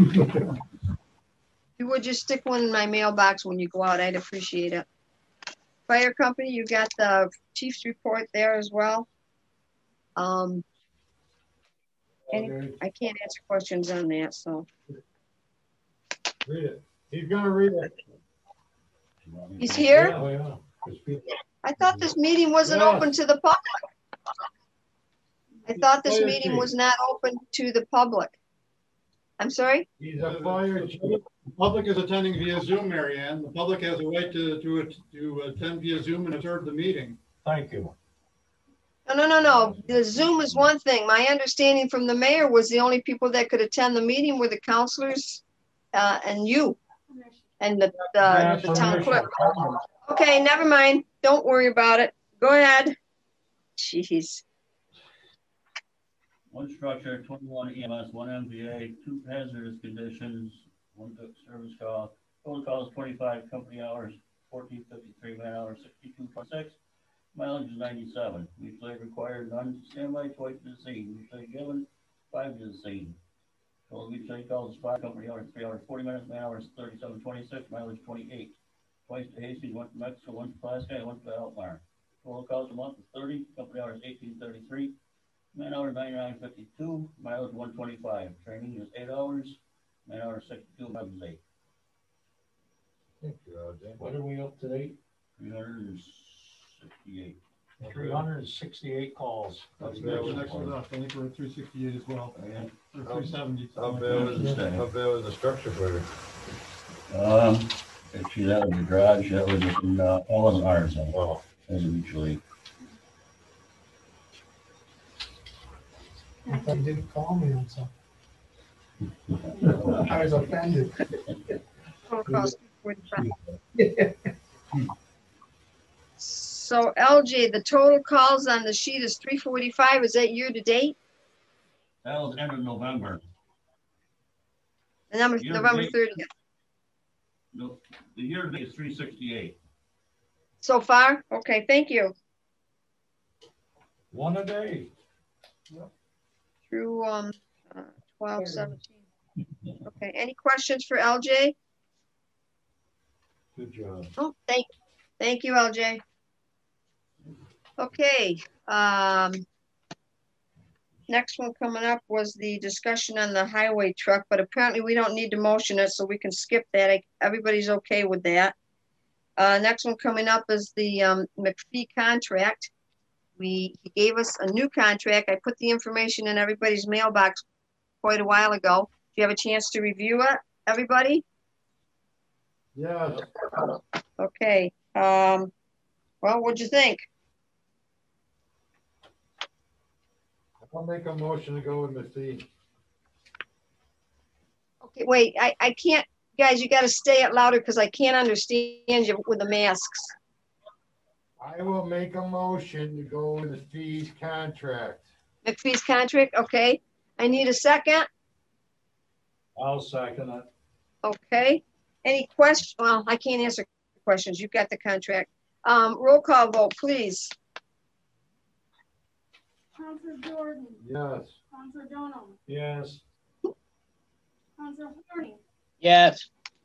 You would just stick one in my mailbox when you go out, I'd appreciate it. Fire company, you got the chief's report there as well. Um, any, I can't answer questions on that, so. Read it. He's gonna read it. He's here? Yeah, yeah. I thought this meeting wasn't Yes. open to the public. I thought this Fire meeting chief. was not open to the public. I'm sorry? He's a fire chief. The public is attending via Zoom, Mary Ann. The public has a right to, to, to attend via Zoom and observe the meeting. Thank you. No, no, no, no. The Zoom is one thing. My understanding from the mayor was the only people that could attend the meeting were the counselors uh, and you and the, the, the town clerk. Okay, never mind. Don't worry about it. Go ahead. Jeez. One structure, twenty-one E M S, one M V A, two hazardous conditions, one service call. Total call is twenty-five, company hours, fourteen fifty-three, man hours, sixty-two point six. Mileage is ninety-seven. Mutually required, none standby, twice to the scene. Mutually given, five to the scene. Total mutually calls is five, company hours, three hours, forty minutes, man hours, thirty-seven twenty-six, mileage twenty-eight. Twice to Hastings, one to Mexico, one to Pulaski, and one to Altmar. Total calls a month is thirty, company hours eighteen thirty-three. Man hour ninety-nine fifty-two, mileage one twenty-five. Training is eight hours, man hour sixty-two, mileage is eight. Thank you, R J. What are we up to date? three hundred sixty-eight. three hundred sixty-eight calls. That's next, next one up. I think we're at three sixty-eight as well. Or three seventy. How bad was the, how bad was the structure for you? Um, actually, that was the garage, that was, in, uh, that wasn't ours, though. Oh, That was mutually. I thought you didn't call me on something. I was offended. Total cost forty-five. So L J, the total calls on the sheet is three forty-five. Is that year to date? That was end of November. The number, Year to November date. thirtieth. No, the year to date is three sixty-eight. So far? Okay, thank you. One a day. Through um, uh, twelve seventeen. Okay, any questions for L J? Good job. Oh, thank, thank you, L J. Okay, um, next one coming up was the discussion on the highway truck, but apparently we don't need to motion it, so we can skip that. I- Everybody's okay with that. Uh, next one coming up is the um, McPhee contract. We, he gave us a new contract. I put the information in everybody's mailbox quite a while ago. Do you have a chance to review it, everybody? Yeah, Okay. Um, well, what'd you think? I'll make a motion to go with McPhee. Okay, wait, I, I can't, guys, you got to stay it louder because I can't understand you with the masks. I will make a motion to go with McPhee's contract. McPhee's contract, okay. I need a second. I'll second it. Okay. Any question? Well, I can't answer questions. You've got the contract. Um, roll call vote, please. Counselor Jordan, Yes. Counselor Donald, Yes. Counselor Horning, Yes.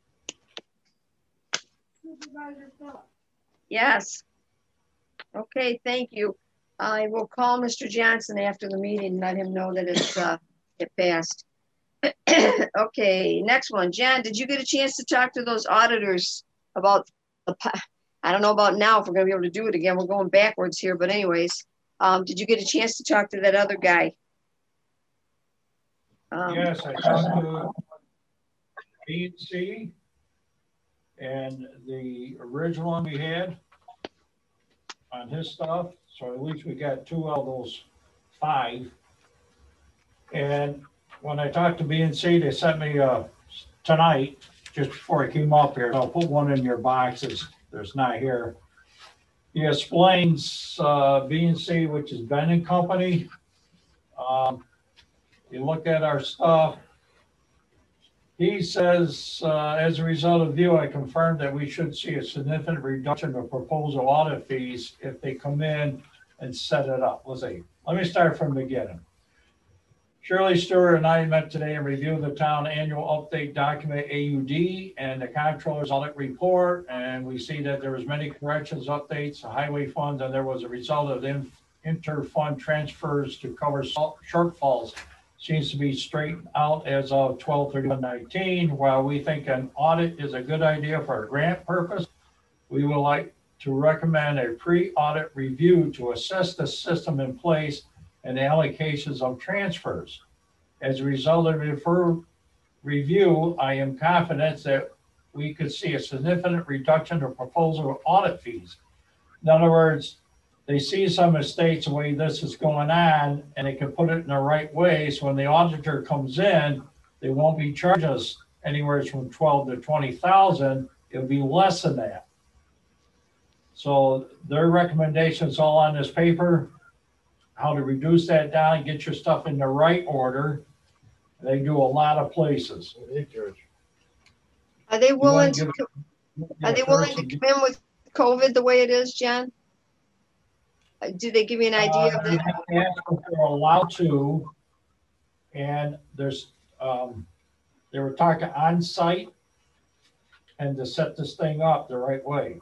Supervisor Phillips. Yes. Okay, thank you. I will call Mister Johnson after the meeting and let him know that it's uh, it passed. Okay, next one. Jan, did you get a chance to talk to those auditors about the, I don't know about now if we're gonna be able to do it again. We're going backwards here, but anyways, um, did you get a chance to talk to that other guy? Um, Yes, I talked to B and C and the original one we had on his stuff. So at least we got two out of those five. And when I talked to B and C, they sent me uh, tonight, just before I came up here, I'll put one in your boxes. There's not here. He explains uh, B and C, which is Ben and Company. Um, you look at our stuff. He says, uh, as a result of view, I confirmed that we should see a significant reduction of proposal audit fees if they come in and set it up. Let's see. Let me start from the beginning. Shirley Stewart and I met today and reviewed the town annual update document A U D and the comptroller's audit report. And we see that there was many corrections, updates, highway funds, and there was a result of in, inter-fund transfers to cover shortfalls. Seems to be straightened out as of twelve thirty-one nineteen. While we think an audit is a good idea for a grant purpose, we would like to recommend a pre-audit review to assess the system in place and the allocations of transfers. As a result of the review, I am confident that we could see a significant reduction of proposal audit fees. In other words, they see some mistakes the way this is going on, and they can put it in the right way. So when the auditor comes in, they won't be charging us anywhere from twelve to twenty thousand. It'll be less than that. So their recommendations all on this paper, how to reduce that down, get your stuff in the right order. They do a lot of places. Are they willing to, give, are they willing to come in with COVID the way it is, Jen? Do they give you an idea uh, of the? You have to ask if they're allowed to. And there's, um, they were talking on site and to set this thing up the right way.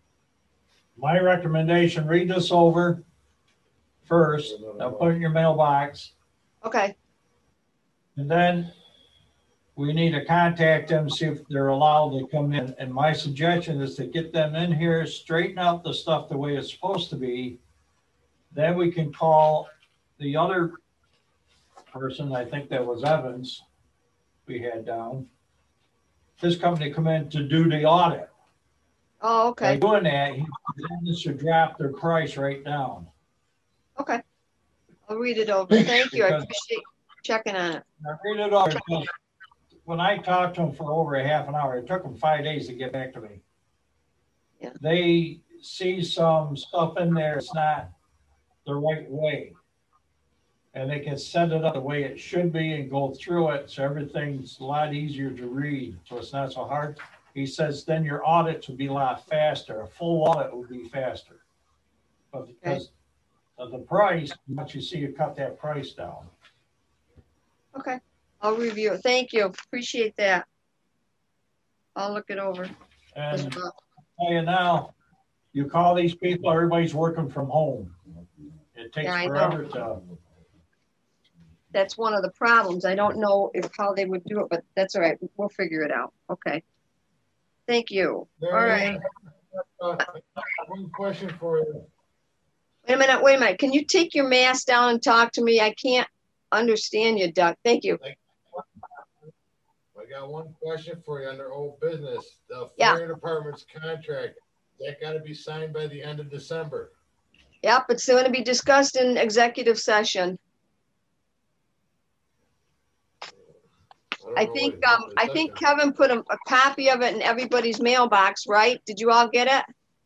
My recommendation, read this over first, now put it in your mailbox. Okay. And then we need to contact them, see if they're allowed to come in. And my suggestion is to get them in here, straighten out the stuff the way it's supposed to be. Then we can call the other person, I think that was Evans, we had down. His company come in to do the audit. Oh, okay. By doing that, he should drop their price right down. Okay. I'll read it over. Thank you. I Because- appreciate checking on it. I read it over. When I talked to them for over a half an hour, it took them five days to get back to me. Yeah. They see some stuff in there, it's not the right way. And they can set it up the way it should be and go through it, so everything's a lot easier to read, so it's not so hard. He says then your audits will be a lot faster. A full audit will be faster. But because of the price, once you see you cut that price down. Okay. I'll review it. Thank you. Appreciate that. I'll look it over. as And well. tell you now, you call these people, everybody's working from home. It takes Yeah, I know. forever to. That's one of the problems. I don't know if how they would do it, but that's all right. We'll figure it out. Okay. Thank you. All right. Uh, One question for you. Wait a minute, wait a minute. Can you take your mask down and talk to me? I can't understand you, Doug. Thank you. I got one question for you under old business. The Yeah. fire department's contract, that gotta be signed by the end of December. Yep, it's going to be discussed in executive session. don't I know think, what um, I think Kevin put a, a copy of it in everybody's mailbox, right? Did you all get it?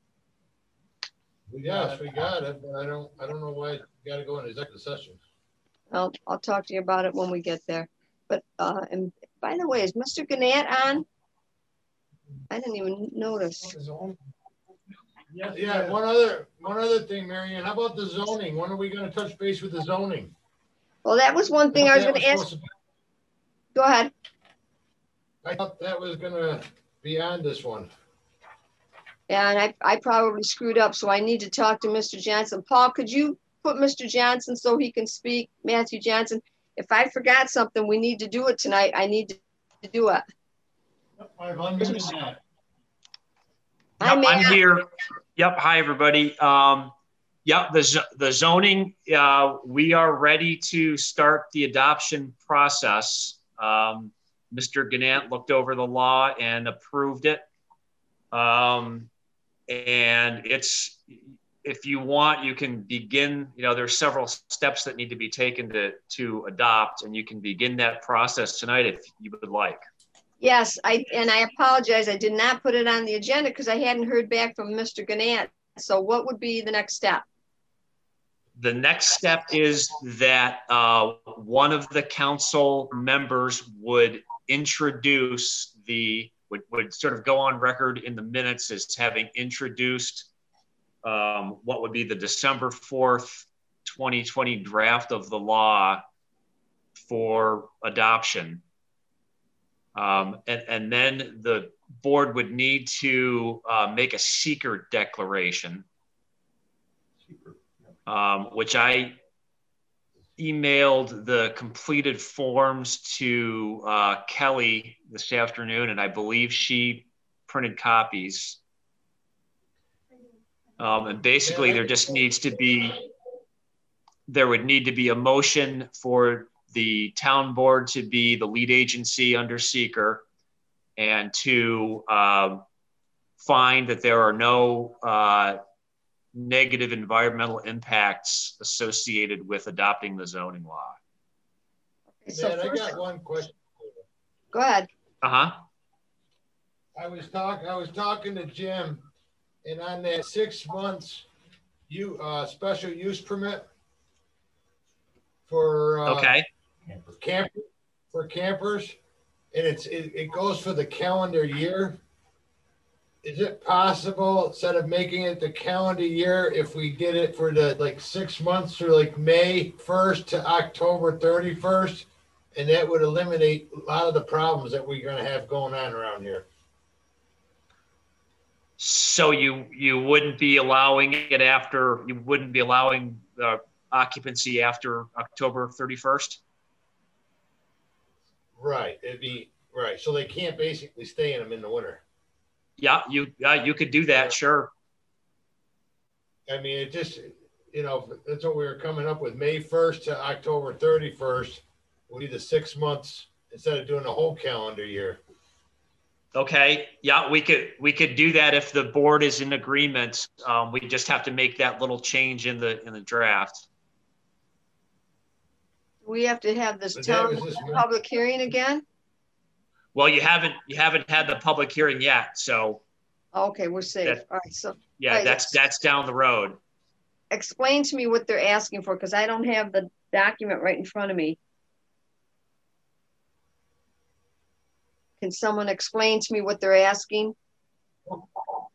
Yes, we got it, but I don't, I don't know why you gotta go in executive session. Well, I'll talk to you about it when we get there. But, uh, and by the way, is Mister Gannett on? I didn't even notice. Yeah, one other, one other thing, Mary Ann, how about the zoning? When are we gonna touch base with the zoning? Well, that was one thing I was That gonna ask. supposed to- Go ahead. I thought that was gonna be on this one. And I, I probably screwed up, so I need to talk to Mister Johnson. Paul, could you put Mister Johnson so he can speak? Matthew Johnson. If I forgot something, we need to do it tonight. I need to do it. I've unmuted that. Hi, Yep, I'm Matt. here. Yep. Hi, everybody. Um, yep, the, zo- the zoning, uh, we are ready to start the adoption process. Um, Mister Gannett looked over the law and approved it. Um, and it's, if you want, you can begin, you know, there's several steps that need to be taken to, to adopt, and you can begin that process tonight if you would like. Yes, I and I apologize. I did not put it on the agenda because I hadn't heard back from Mister Gannett. So what would be the next step? The next step is that uh, one of the council members would introduce the, would, would sort of go on record in the minutes as having introduced um, what would be the December fourth, twenty twenty draft of the law for adoption. Um, and, and then the board would need to uh, make a seeker declaration, um, which I emailed the completed forms to uh, Kelly this afternoon, and I believe she printed copies. Um, and basically there just needs to be, there would need to be a motion for the town board to be the lead agency under seeker, and to uh, find that there are no uh, negative environmental impacts associated with adopting the zoning law. Okay, so Man, I first, got one question. go ahead. Uh-huh. I was talking, I was talking to Jim, and on that six months, you, uh, special use permit for, uh, Okay. for camp, for campers, and it's, it, it goes for the calendar year. Is it possible, instead of making it the calendar year, if we did it for the, like, six months or like May first to October thirty-first? And that would eliminate a lot of the problems that we're gonna have going on around here. So you, you wouldn't be allowing it after, you wouldn't be allowing the occupancy after October thirty-first? Right, it'd be, right, so they can't basically stay in them in the winter. Yeah, you, uh, you could do that, sure. I mean, it just, you know, that's what we were coming up with, May first to October thirty-first would be the six months instead of doing the whole calendar year. Okay, yeah, we could, we could do that if the board is in agreement. Um, we just have to make that little change in the, in the draft. We have to have this But that town was just my- public hearing again? Well, you haven't, you haven't had the public hearing yet, so Okay, we're safe. That- All right, so yeah, Right. that's, that's down the road. explain to me what they're asking for, because I don't have the document right in front of me. Can someone explain to me what they're asking? Go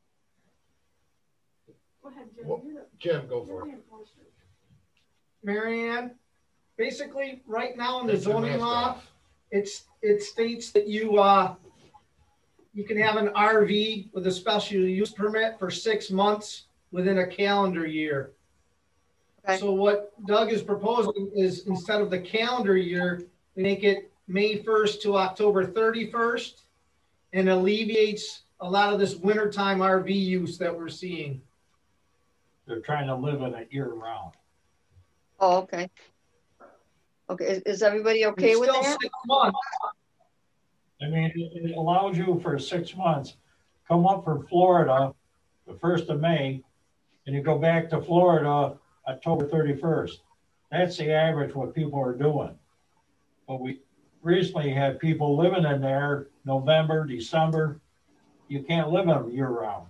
ahead, Jim. Well, You're the- Jim, go you're for the it. enforcer. Mary Ann, basically, right now in the Take your zoning mask law, off. it's, it states that you, uh, you can have an R V with a special use permit for six months within a calendar year. Okay. So what Doug is proposing is instead of the calendar year, we make it May first to October thirty-first, and alleviates a lot of this wintertime R V use that we're seeing. They're trying to live in it year round. Oh, okay. Okay, is, is everybody okay It's with still that? six months. I mean, it, it allows you for six months, come up from Florida the first of May, and you go back to Florida October thirty-first. That's the average what people are doing. But we recently had people living in there November, December. You can't live in them year round.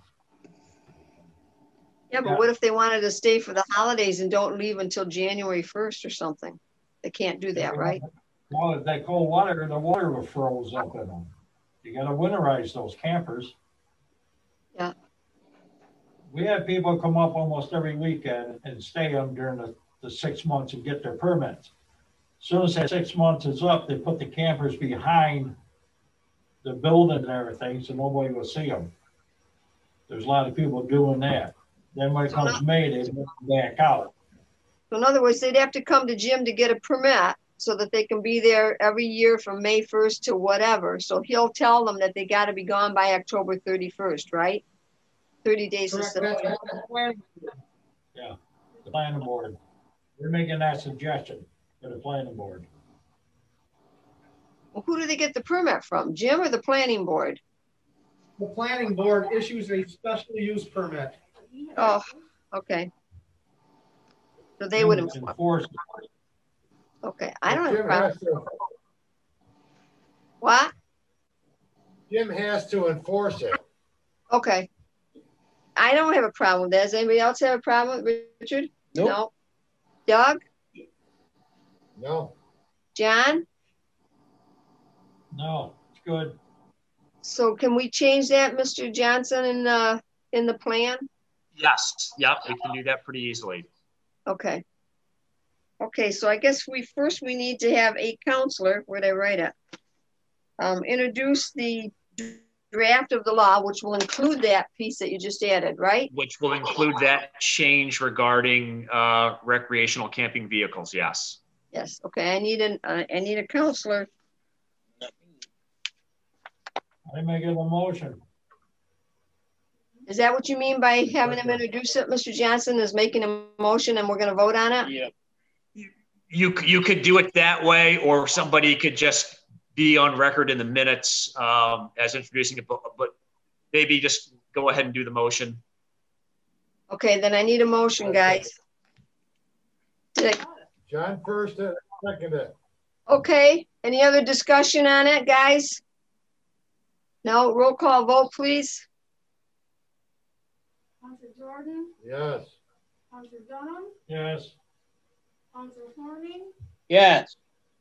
Yeah, but Yeah. what if they wanted to stay for the holidays and don't leave until January first or something? They can't do that, right? Well, if that cold water, the water will froze up in them. You gotta winterize those campers. Yeah. We have people come up almost every weekend and stay them during the, the six months and get their permits. As Soon as that six months is up, they put the campers behind the building and everything, so nobody will see them. There's a lot of people doing that. Then when it comes May, they move back out. So in other words, they'd have to come to Jim to get a permit so that they can be there every year from May first to whatever. So he'll tell them that they gotta be gone by October thirty-first, right? Thirty days Correct. instead of. That's what the plan is. Yeah, the planning board. We're making that suggestion for the planning board. Well, who do they get the permit from? Jim or the planning board? The planning board issues a special use permit. Oh, okay. So they would enforce. Enforce it. Okay, I don't have a Jim problem. has to, What? Jim has to enforce it. Okay. I don't have a problem with that. Does anybody else have a problem with Richard? Nope. No. Doug? No. John? No, it's good. So can we change that, Mister Johnson, in the, in the plan? Yes, yep, we can do that pretty easily. Okay. Okay, so I guess we, first we need to have a counselor, where'd I write it? Um, introduce the draft of the law, which will include that piece that you just added, right? Which will include that change regarding uh, recreational camping vehicles, yes. Yes, okay, I need an, uh, I need a counselor. I make it a motion. Is that what you mean by having him introduce it, Mister Johnson, is making a motion and we're gonna vote on it? Yeah. You, you could do it that way, or somebody could just be on record in the minutes um, as introducing it, but, but maybe just go ahead and do the motion. Okay, then I need a motion, guys. Did I- John first, uh, second it. Okay, any other discussion on it, guys? No, roll call vote, please. Counselor Jordan, Yes. Counselor Dunham, Yes. Counselor Horning, Yes.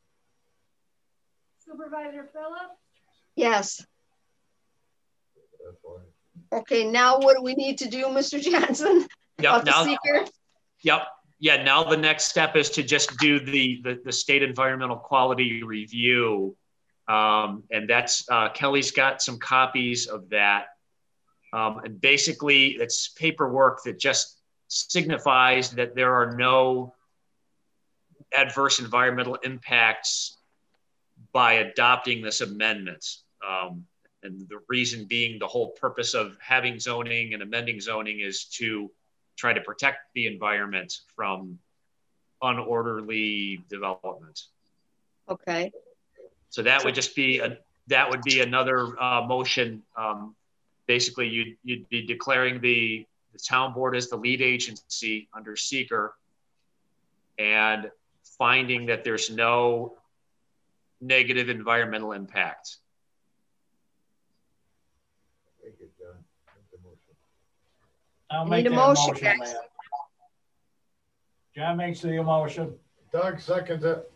Supervisor Phillips, Yes. That's fine. Okay, now what do we need to do, Mister Johnson? Yep, Of the now, seeker? yep, yeah, now the next step is to just do the, the, the state environmental quality review. Um, and that's, uh, Kelly's got some copies of that. Um, and basically it's paperwork that just signifies that there are no adverse environmental impacts by adopting this amendment. Um, and the reason being, the whole purpose of having zoning and amending zoning is to try to protect the environment from unorderly development. Okay, So that would just be, a, that would be another uh, motion. Um, basically, you'd, you'd be declaring the, the town board as the lead agency under seeker and finding that there's no negative environmental impact. Thank you, John. Make the motion. I'll I make need a that motion, motion, guys. man. John makes the motion. Doug seconds it.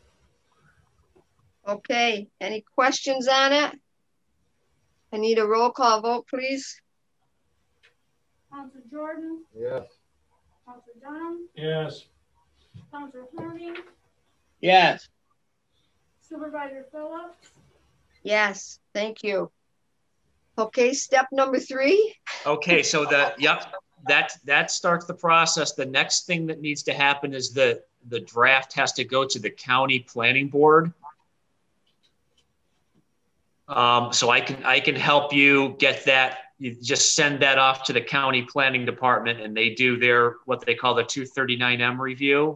okay, any questions on it? I need a roll call vote, please. Counselor Jordan, Yes. Counselor Dunham, Yes. Counselor Horning, Yes. Supervisor Phillips, Yes, thank you. Okay, step number three. Okay, so the, yep, that, that starts the process. The next thing that needs to happen is the, the draft has to go to the county planning board. Um, so I can, I can help you get that, you just send that off to the county planning department and they do their, what they call the two thirty-nine M review.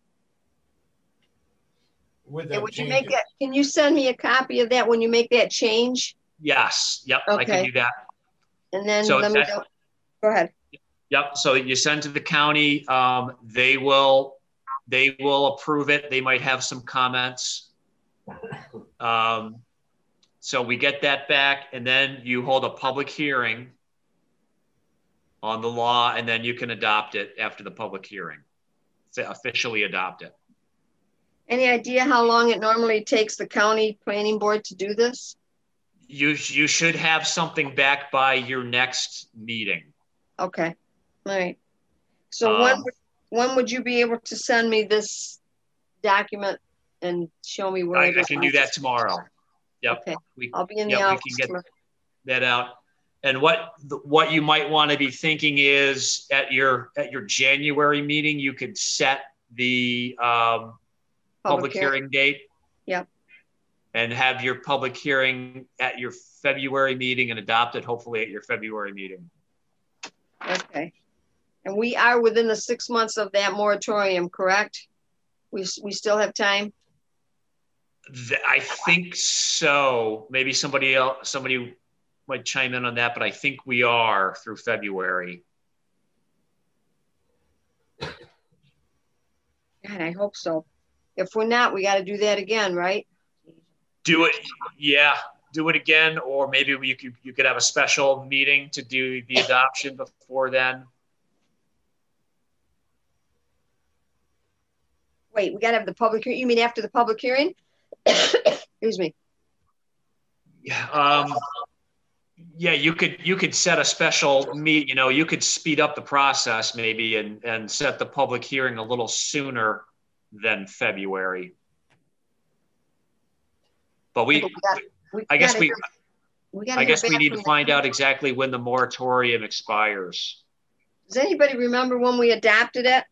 With Okay, them would you make changes. that, can you send me a copy of that when you make that change? Yes, yep, I can Okay. do that. And then So let me that- know. Go ahead. Yep, so you send to the county, um, they will, they will approve it. They might have some comments. Um, so we get that back and then you hold a public hearing on the law and then you can adopt it after the public hearing. To officially adopt it. Any idea how long it normally takes the county planning board to do this? You, you should have something back by your next meeting. Okay, all right. So when, Um, would- when would you be able to send me this document and show me where I, it I is? can do that tomorrow. Yep. Okay, We, I'll be in the yep, we office can get tomorrow. that out. And what, what you might want to be thinking is at your, at your January meeting, you could set the, um, public hearing date. Yep. And have your public hearing at your February meeting and adopt it hopefully at your February meeting. Okay. And we are within the six months of that moratorium, correct? We, s- we still have time? Th- I think so. Maybe somebody else, somebody might chime in on that, but I think we are through February. God, I hope so. If we're not, we got to do that again, right? Do it, yeah, do it again, or maybe you could, you could have a special meeting to do the adoption before then. Wait, we got to have the public hearing. You mean after the public hearing? Excuse me. Yeah, um, yeah, you could, you could set a special meet, you know, you could speed up the process maybe and, and set the public hearing a little sooner than February. But we, We got- we I guess gotta we, hear- we gotta I hear guess we back need from to the- find out exactly when the moratorium expires. Does anybody remember when we adopted it?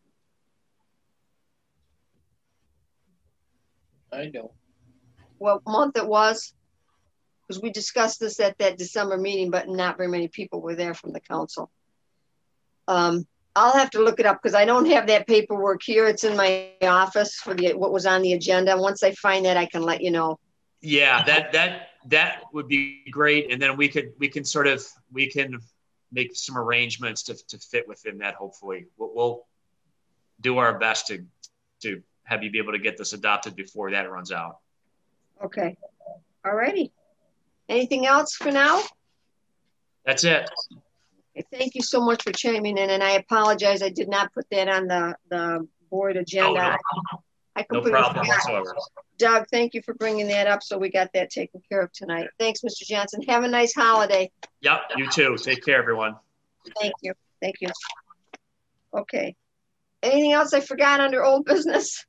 I know. What month it was? Because we discussed this at that December meeting, but not very many people were there from the council. Um, I'll have to look it up because I don't have that paperwork here. It's in my office for the, what was on the agenda. Once I find that, I can let you know. Yeah, that, that, that would be great. And then we could, we can sort of, we can make some arrangements to, to fit within that, hopefully. We'll, we'll do our best to, to have you be able to get this adopted before that runs out. Okay. All righty. Anything else for now? That's it. Okay, thank you so much for chiming in, and I apologize. I did not put that on the, the board agenda. no. I No completely problem forgot. whatsoever. Doug, thank you for bringing that up, so we got that taken care of tonight. Thanks, Mister Johnson. Have a nice holiday. Yep, you too. Take care, everyone. Thank you. Thank you. Okay. Anything else I forgot under old business?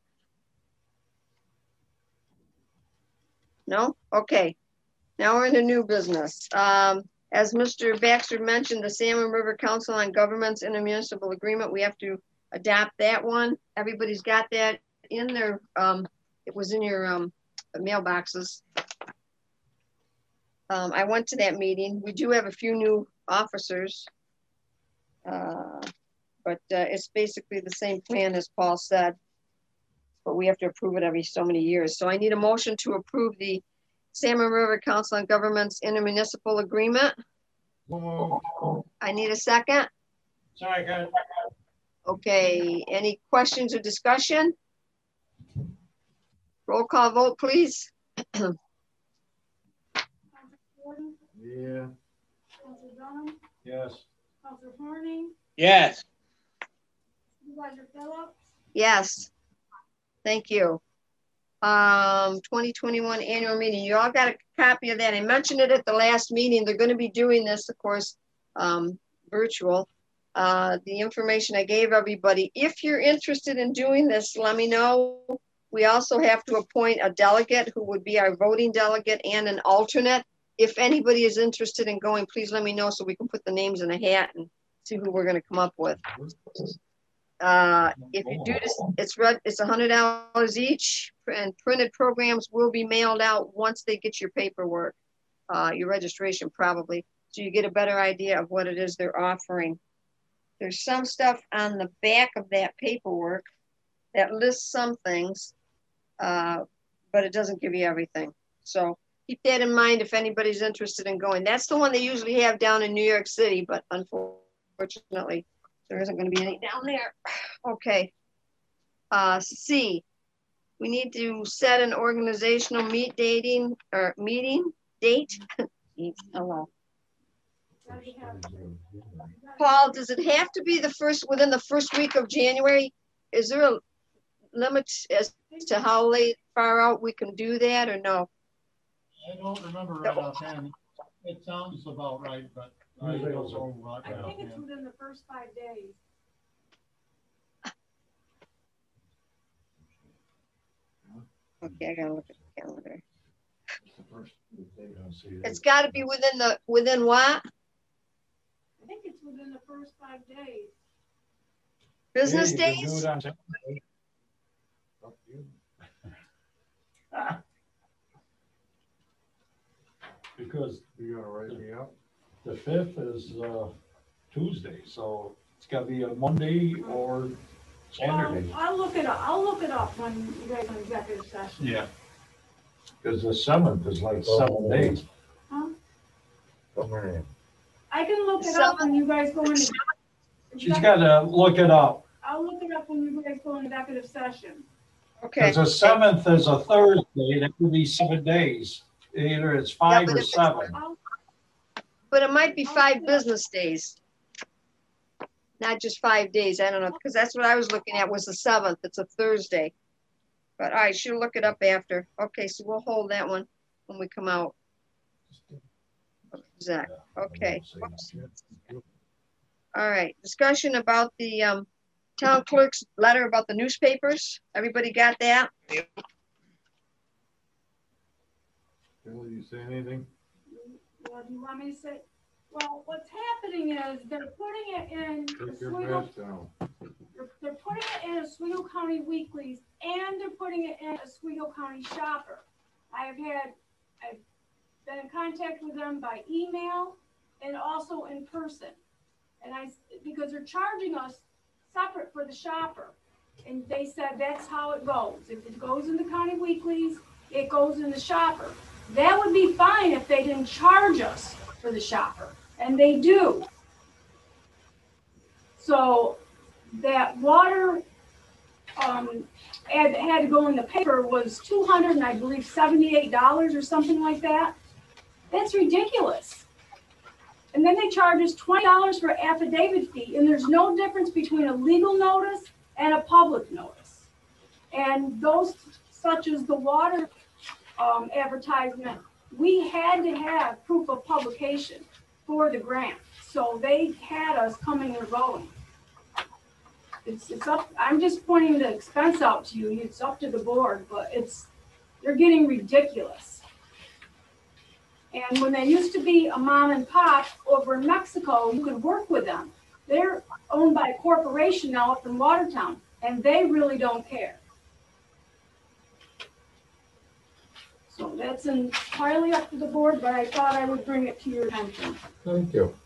No? Okay. Now we're into new business. Um, as Mister Baxter mentioned, the Salmon River Council on Governments Intermunicipal Agreement, we have to adapt that one. Everybody's got that in their, um, it was in your um, mailboxes. Um, I went to that meeting. We do have a few new officers. Uh, but uh, it's basically the same plan as Paul said, but we have to approve it every so many years. So I need a motion to approve the Salmon River Council on Governments Intermunicipal Agreement. I need a second. Sorry, guys. Okay, any questions or discussion? Roll call vote, please. Counselor Gordon, Yeah. Counselor Dunham, Yes. Counselor Horning, Yes. Supervisor Phillips, Yes. Thank you. Um, twenty twenty-one annual meeting. You all got a copy of that. I mentioned it at the last meeting. They're going to be doing this, of course, um, virtual. Uh, the information I gave everybody. If you're interested in doing this, let me know. We also have to appoint a delegate who would be our voting delegate and an alternate. If anybody is interested in going, please let me know so we can put the names in a hat and see who we're going to come up with. Uh, if you do this, it's red, it's a hundred dollars each, and printed programs will be mailed out once they get your paperwork, uh, your registration probably. so you get a better idea of what it is they're offering. There's some stuff on the back of that paperwork that lists some things, uh, but it doesn't give you everything. So keep that in mind if anybody's interested in going. That's the one they usually have down in New York City, but unfortunately, there isn't going to be any down there. Okay. Uh, C, we need to set an organizational meet dating or meeting date. Hello. Paul, does it have to be the first, within the first week of January? Is there a limit as to how late, far out we can do that, or no? I don't remember right offhand. It sounds about right, but I don't know right I think it's offhand. within the first five days. Okay, I gotta look at the calendar. It's got to be within the, within what? I think it's within the first five days. Business Yeah, you can do days? it on Saturday. Up to you. Because You gotta write me up. the fifth is uh, Tuesday, so it's gotta be a Monday or Saturday. I'll, I'll look it up. I'll look it up when you guys on executive session. Yeah. Because the seventh is like seven days. Huh? Come in. I can look it up when you guys go into. She's gotta look it up. I'll look it up when you guys go into executive session. Okay. Because the seventh is a Thursday, that could be seven days. Either it's five but or if it's- seven. I'll, But it might be five business days. Not just five days. I don't know, because that's what I was looking at was the seventh. It's a Thursday. But all right, she'll look it up after. Okay, so we'll hold that one when we come out. Zach, okay. Whoops. All right, discussion about the um, town clerk's letter about the newspapers. Everybody got that? Bill, you say anything? what do you want me to say? Well, what's happening is they're putting it in Take your Oswego, mask down. they're, they're putting it in Oswego County Weeklies, and they're putting it in Oswego County Shopper. I have had, I've been in contact with them by email and also in person. And I, because they're charging us separate for the Shopper. And they said that's how it goes. If it goes in the county weeklies, it goes in the Shopper. That would be fine if they didn't charge us for the Shopper, and they do. So that water um, ad that had to go in the paper was two hundred and I believe seventy-eight dollars or something like that. That's ridiculous. And then they charge us twenty dollars for affidavit fee, and there's no difference between a legal notice and a public notice. And those such as the water um, advertisement, we had to have proof of publication for the grant. So they had us coming and going. It's, it's up, I'm just pointing the expense out to you. It's up to the board, but it's, they're getting ridiculous. And when they used to be a mom and pop over in Mexico, you could work with them. They're owned by a corporation now up in Watertown, and they really don't care. So that's entirely up to the board, but I thought I would bring it to your attention. Thank you.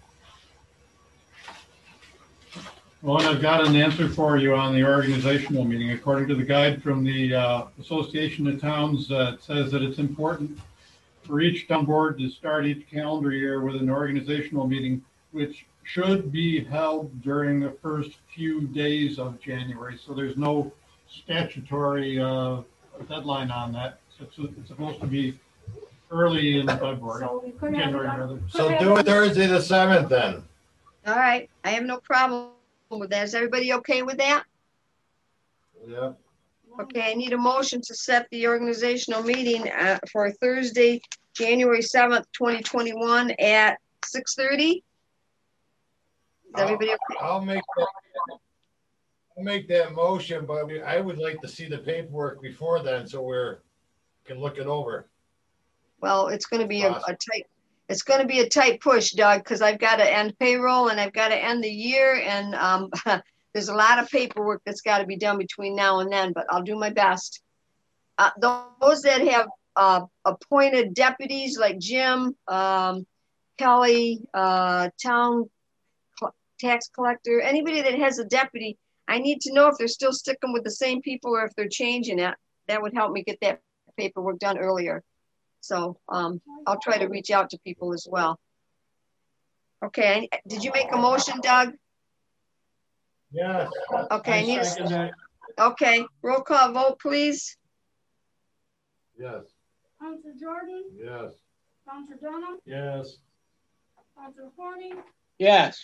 Well, and I've got an answer for you on the organizational meeting. According to the guide from the uh, Association of Towns, uh, it says that it's important for each town board to start each calendar year with an organizational meeting, which should be held during the first few days of January. So there's no statutory uh, deadline on that. It's, it's supposed to be early in February, So we could have January done- rather. So do it Thursday the seventh then. All right, I have no problem with that. Is everybody okay with that? Yeah. Okay, I need a motion to set the organizational meeting uh, for Thursday, January seventh, twenty twenty-one at six thirty. Is everybody okay? I'll make that, I'll make that motion, but I would like to see the paperwork before then, so we're, can look it over. Well, it's gonna be a, a tight, it's gonna be a tight push, Doug, because I've got to end payroll and I've got to end the year, and um, there's a lot of paperwork that's got to be done between now and then, but I'll do my best. Uh, those that have uh, appointed deputies like Jim, um, Kelly, uh, town tax collector, anybody that has a deputy, I need to know if they're still sticking with the same people or if they're changing it. That would help me get that paperwork done earlier. So um, I'll try to reach out to people as well. Okay, did you make a motion, Doug? Yes. Okay, I need second a, it. okay, roll call vote, please. Yes. Counselor Jordan, Yes. Counselor Dunham, Yes. Counselor Horning, Yes.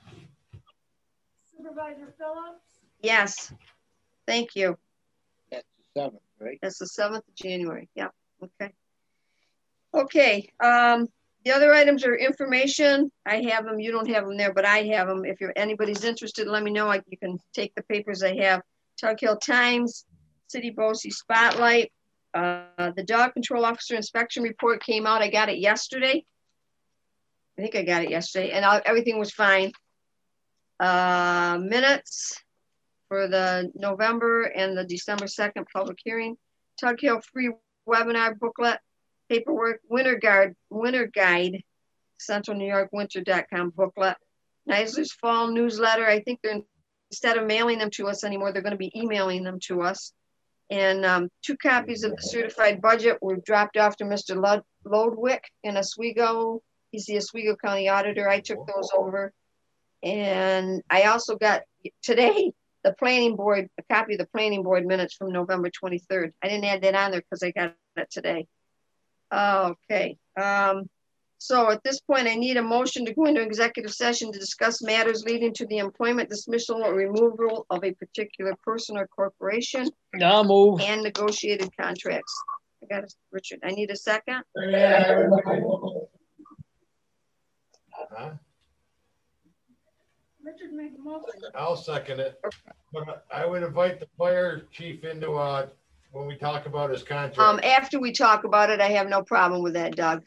Supervisor Phillips, Yes, thank you. That's the seventh, right? That's the seventh of January. Yeah, okay. Okay, um, the other items are information. I have them, you don't have them there, but I have them. If you're anybody's interested, let me know. I, you can take the papers I have. Tug Hill Times, City BOCES Spotlight, uh, the Dog Control Officer Inspection Report came out. I got it yesterday. I think I got it yesterday, and I, everything was fine. Uh, minutes for the November and the December second public hearing. Tug Hill free webinar booklet, paperwork, winter guard, winter guide, central new york winter dot com booklet. Neisler's fall newsletter. I think they're, instead of mailing them to us anymore, they're going to be emailing them to us. And um, two copies of the certified budget were dropped off to Mister Lod Lodwick in Oswego. He's the Oswego County Auditor. I took those over. And I also got today the planning board, a copy of the planning board minutes from November twenty-third. I didn't add that on there because I got it today. Okay. Um, so at this point, I need a motion to go into executive session to discuss matters leading to the employment, dismissal, or removal of a particular person or corporation. I'll move. And negotiated contracts. I got it, Richard. I need a second. Huh? Richard made the motion. I'll second it. But I would invite the fire chief into, uh, when we talk about his contract. Um, after we talk about it, I have no problem with that, Doug.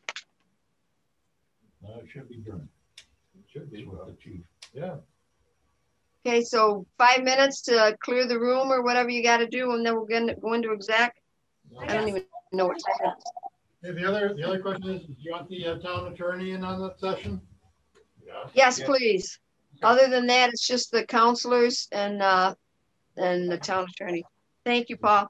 Uh, it should be done. It should be, With the chief. yeah. Okay, so five minutes to clear the room or whatever you got to do, and then we're going to go into exec. I don't even know what time it is. Hey, the other, the other question is, do you want the uh, town attorney in on that session? Yeah. Yes, Yeah. please. Other than that, it's just the counselors and, uh, and the town attorney. Thank you, Paul.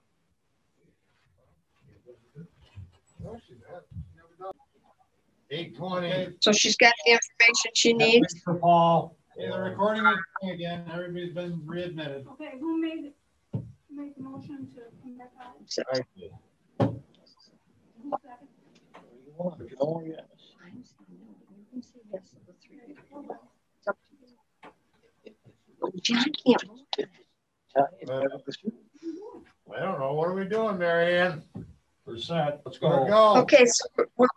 Eight twenty. So she's got the information she needs. For Paul. Hey, the recording is going again. Everybody's been readmitted. Okay, who made, made the motion to come back out? So- I did. Who seconded? Oh, yes. John can't. I don't know. What are we doing, Mary Ann? We're set. Let's Go, go. go. Okay, so we're,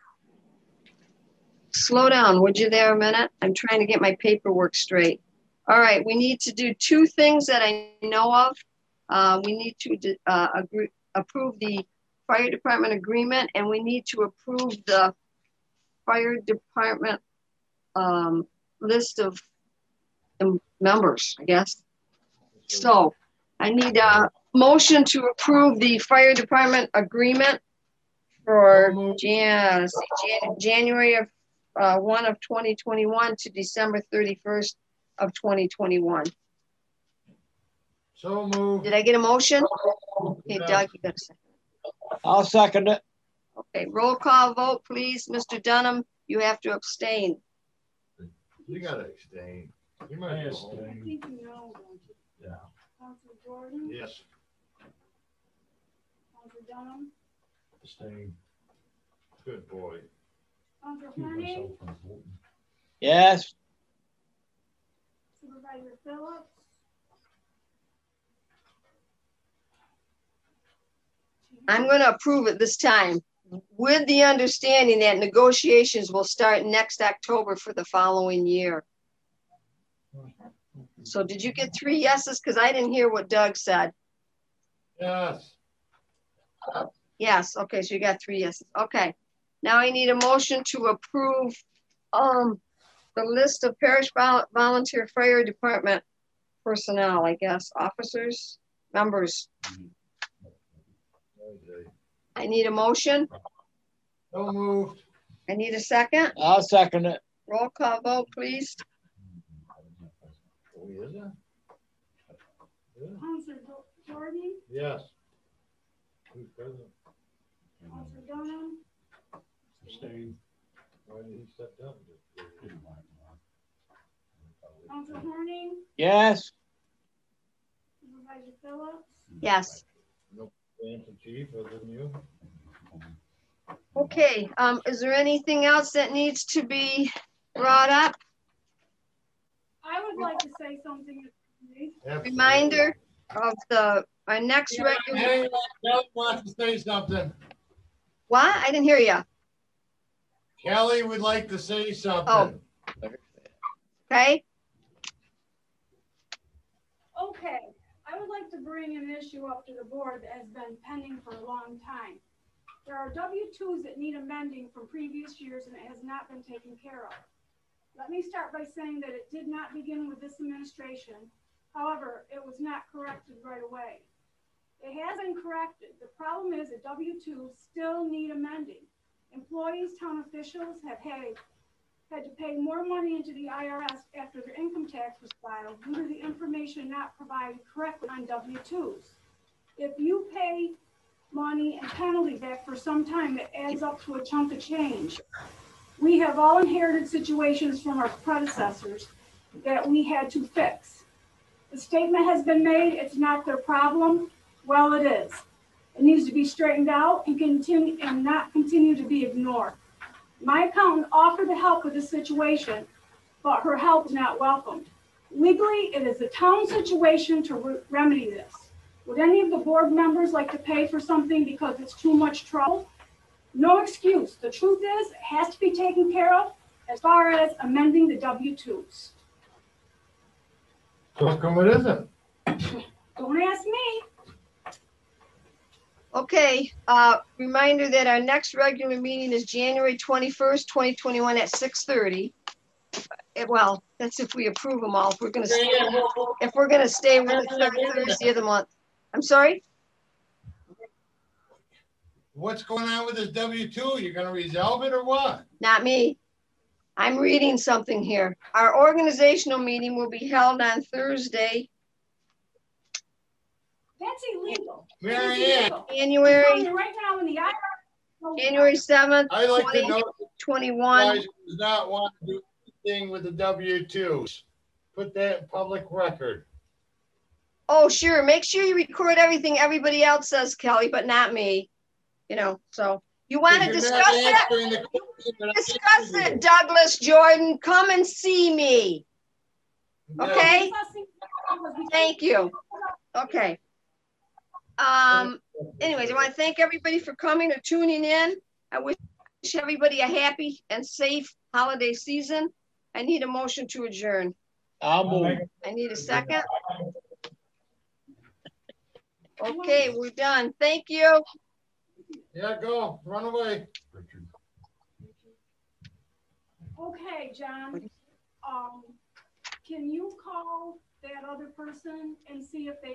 slow down, would you there a minute? I'm trying to get my paperwork straight. All right, we need to do two things that I know of. Uh, we need to uh, agree, approve the fire department agreement, and we need to approve the fire department um, list of um, members, I guess. So I need a motion to approve the fire department agreement for Jan Jan January of uh, one of twenty twenty-one to December thirty-first of twenty twenty-one. So moved. Did I get a motion? Okay, Yeah. Doug, you got a second. I'll second it. Okay, roll call vote, please. Mister Dunham, you have to abstain. You gotta abstain. You might I go abstain. home. I think you know, don't you? Yeah. Counselor Jordan, Yes. Counselor Dunham, Staying. Good boy. Counselor Keep Horning, myself from voting. Yes. Supervisor Phillips. I'm going to approve it this time with the understanding that negotiations will start next October for the following year. So did you get three yeses? Because I didn't hear what Doug said. Yes. Yes, okay, so you got three yeses. Okay. Now I need a motion to approve um, the list of parish vol volunteer fire department personnel, I guess, officers, members. I need a motion. So moved. I need a second. I'll second it. Roll call vote, please. Oh, is it? Counselor Jordan, Yes. Who's present? Counselor Dunham, Stay. Why did he step down? Counselor Horning, Yes. Supervisor Phillips, Yes. No, answer chief, other than you. Okay, um, is there anything else that needs to be brought up? I would like to say something. Absolutely. Reminder of the, our next Yeah, regular, hang on, Kelly wants to say something. what? I didn't hear you. Kelly would like to say something. Oh. Okay, Okay, I would like to bring an issue up to the board that has been pending for a long time. There are W twos that need amending from previous years and it has not been taken care of. Let me start by saying that it did not begin with this administration. However, it was not corrected right away. It has been corrected. The problem is that W twos still need amending. Employees, town officials have had, had to pay more money into the I R S after their income tax was filed due to the information not provided correctly on W twos. If you pay money and penalty back for some time, it adds up to a chunk of change. We have all inherited situations from our predecessors that we had to fix. The statement has been made, it's not their problem. Well, it is. It needs to be straightened out and continue and not continue to be ignored. My accountant offered to help with this situation, but her help is not welcomed. Legally, it is the town's situation to re- remedy this. Would any of the board members like to pay for something because it's too much trouble? No excuse. The truth is, it has to be taken care of as far as amending the W twos. So how come it isn't? Don't ask me. okay, uh, reminder that our next regular meeting is January twenty-first, twenty twenty-one at six thirty. Well, that's if we approve them all, if we're gonna, stay- if we're gonna stay with the third Thursday of the month. I'm sorry? What's going on with this W two? You're gonna resolve it or what? Not me. I'm reading something here. Our organizational meeting will be held on Thursday, That's illegal. Mary That's Ann. illegal. I'm January, telling you right now in the I R S. January seventh, I'd like to twenty know twenty-one. guys does not want to do anything with the W twos. Put that in public record. Oh, sure. Make sure you record everything everybody else says, Kelly, but not me. You know, so you want to Because you're discuss not that? answering the question that I Discuss asked you. it, Douglas Jordan. Come and see me. No. Okay? Thank you. Okay. Um, anyways, I want to thank everybody for coming or tuning in. I wish everybody a happy and safe holiday season. I need a motion to adjourn. I'll move. I need a second. Okay, we're done. Thank you. Yeah, go, run away. Okay, John, um, can you call that other person and see if they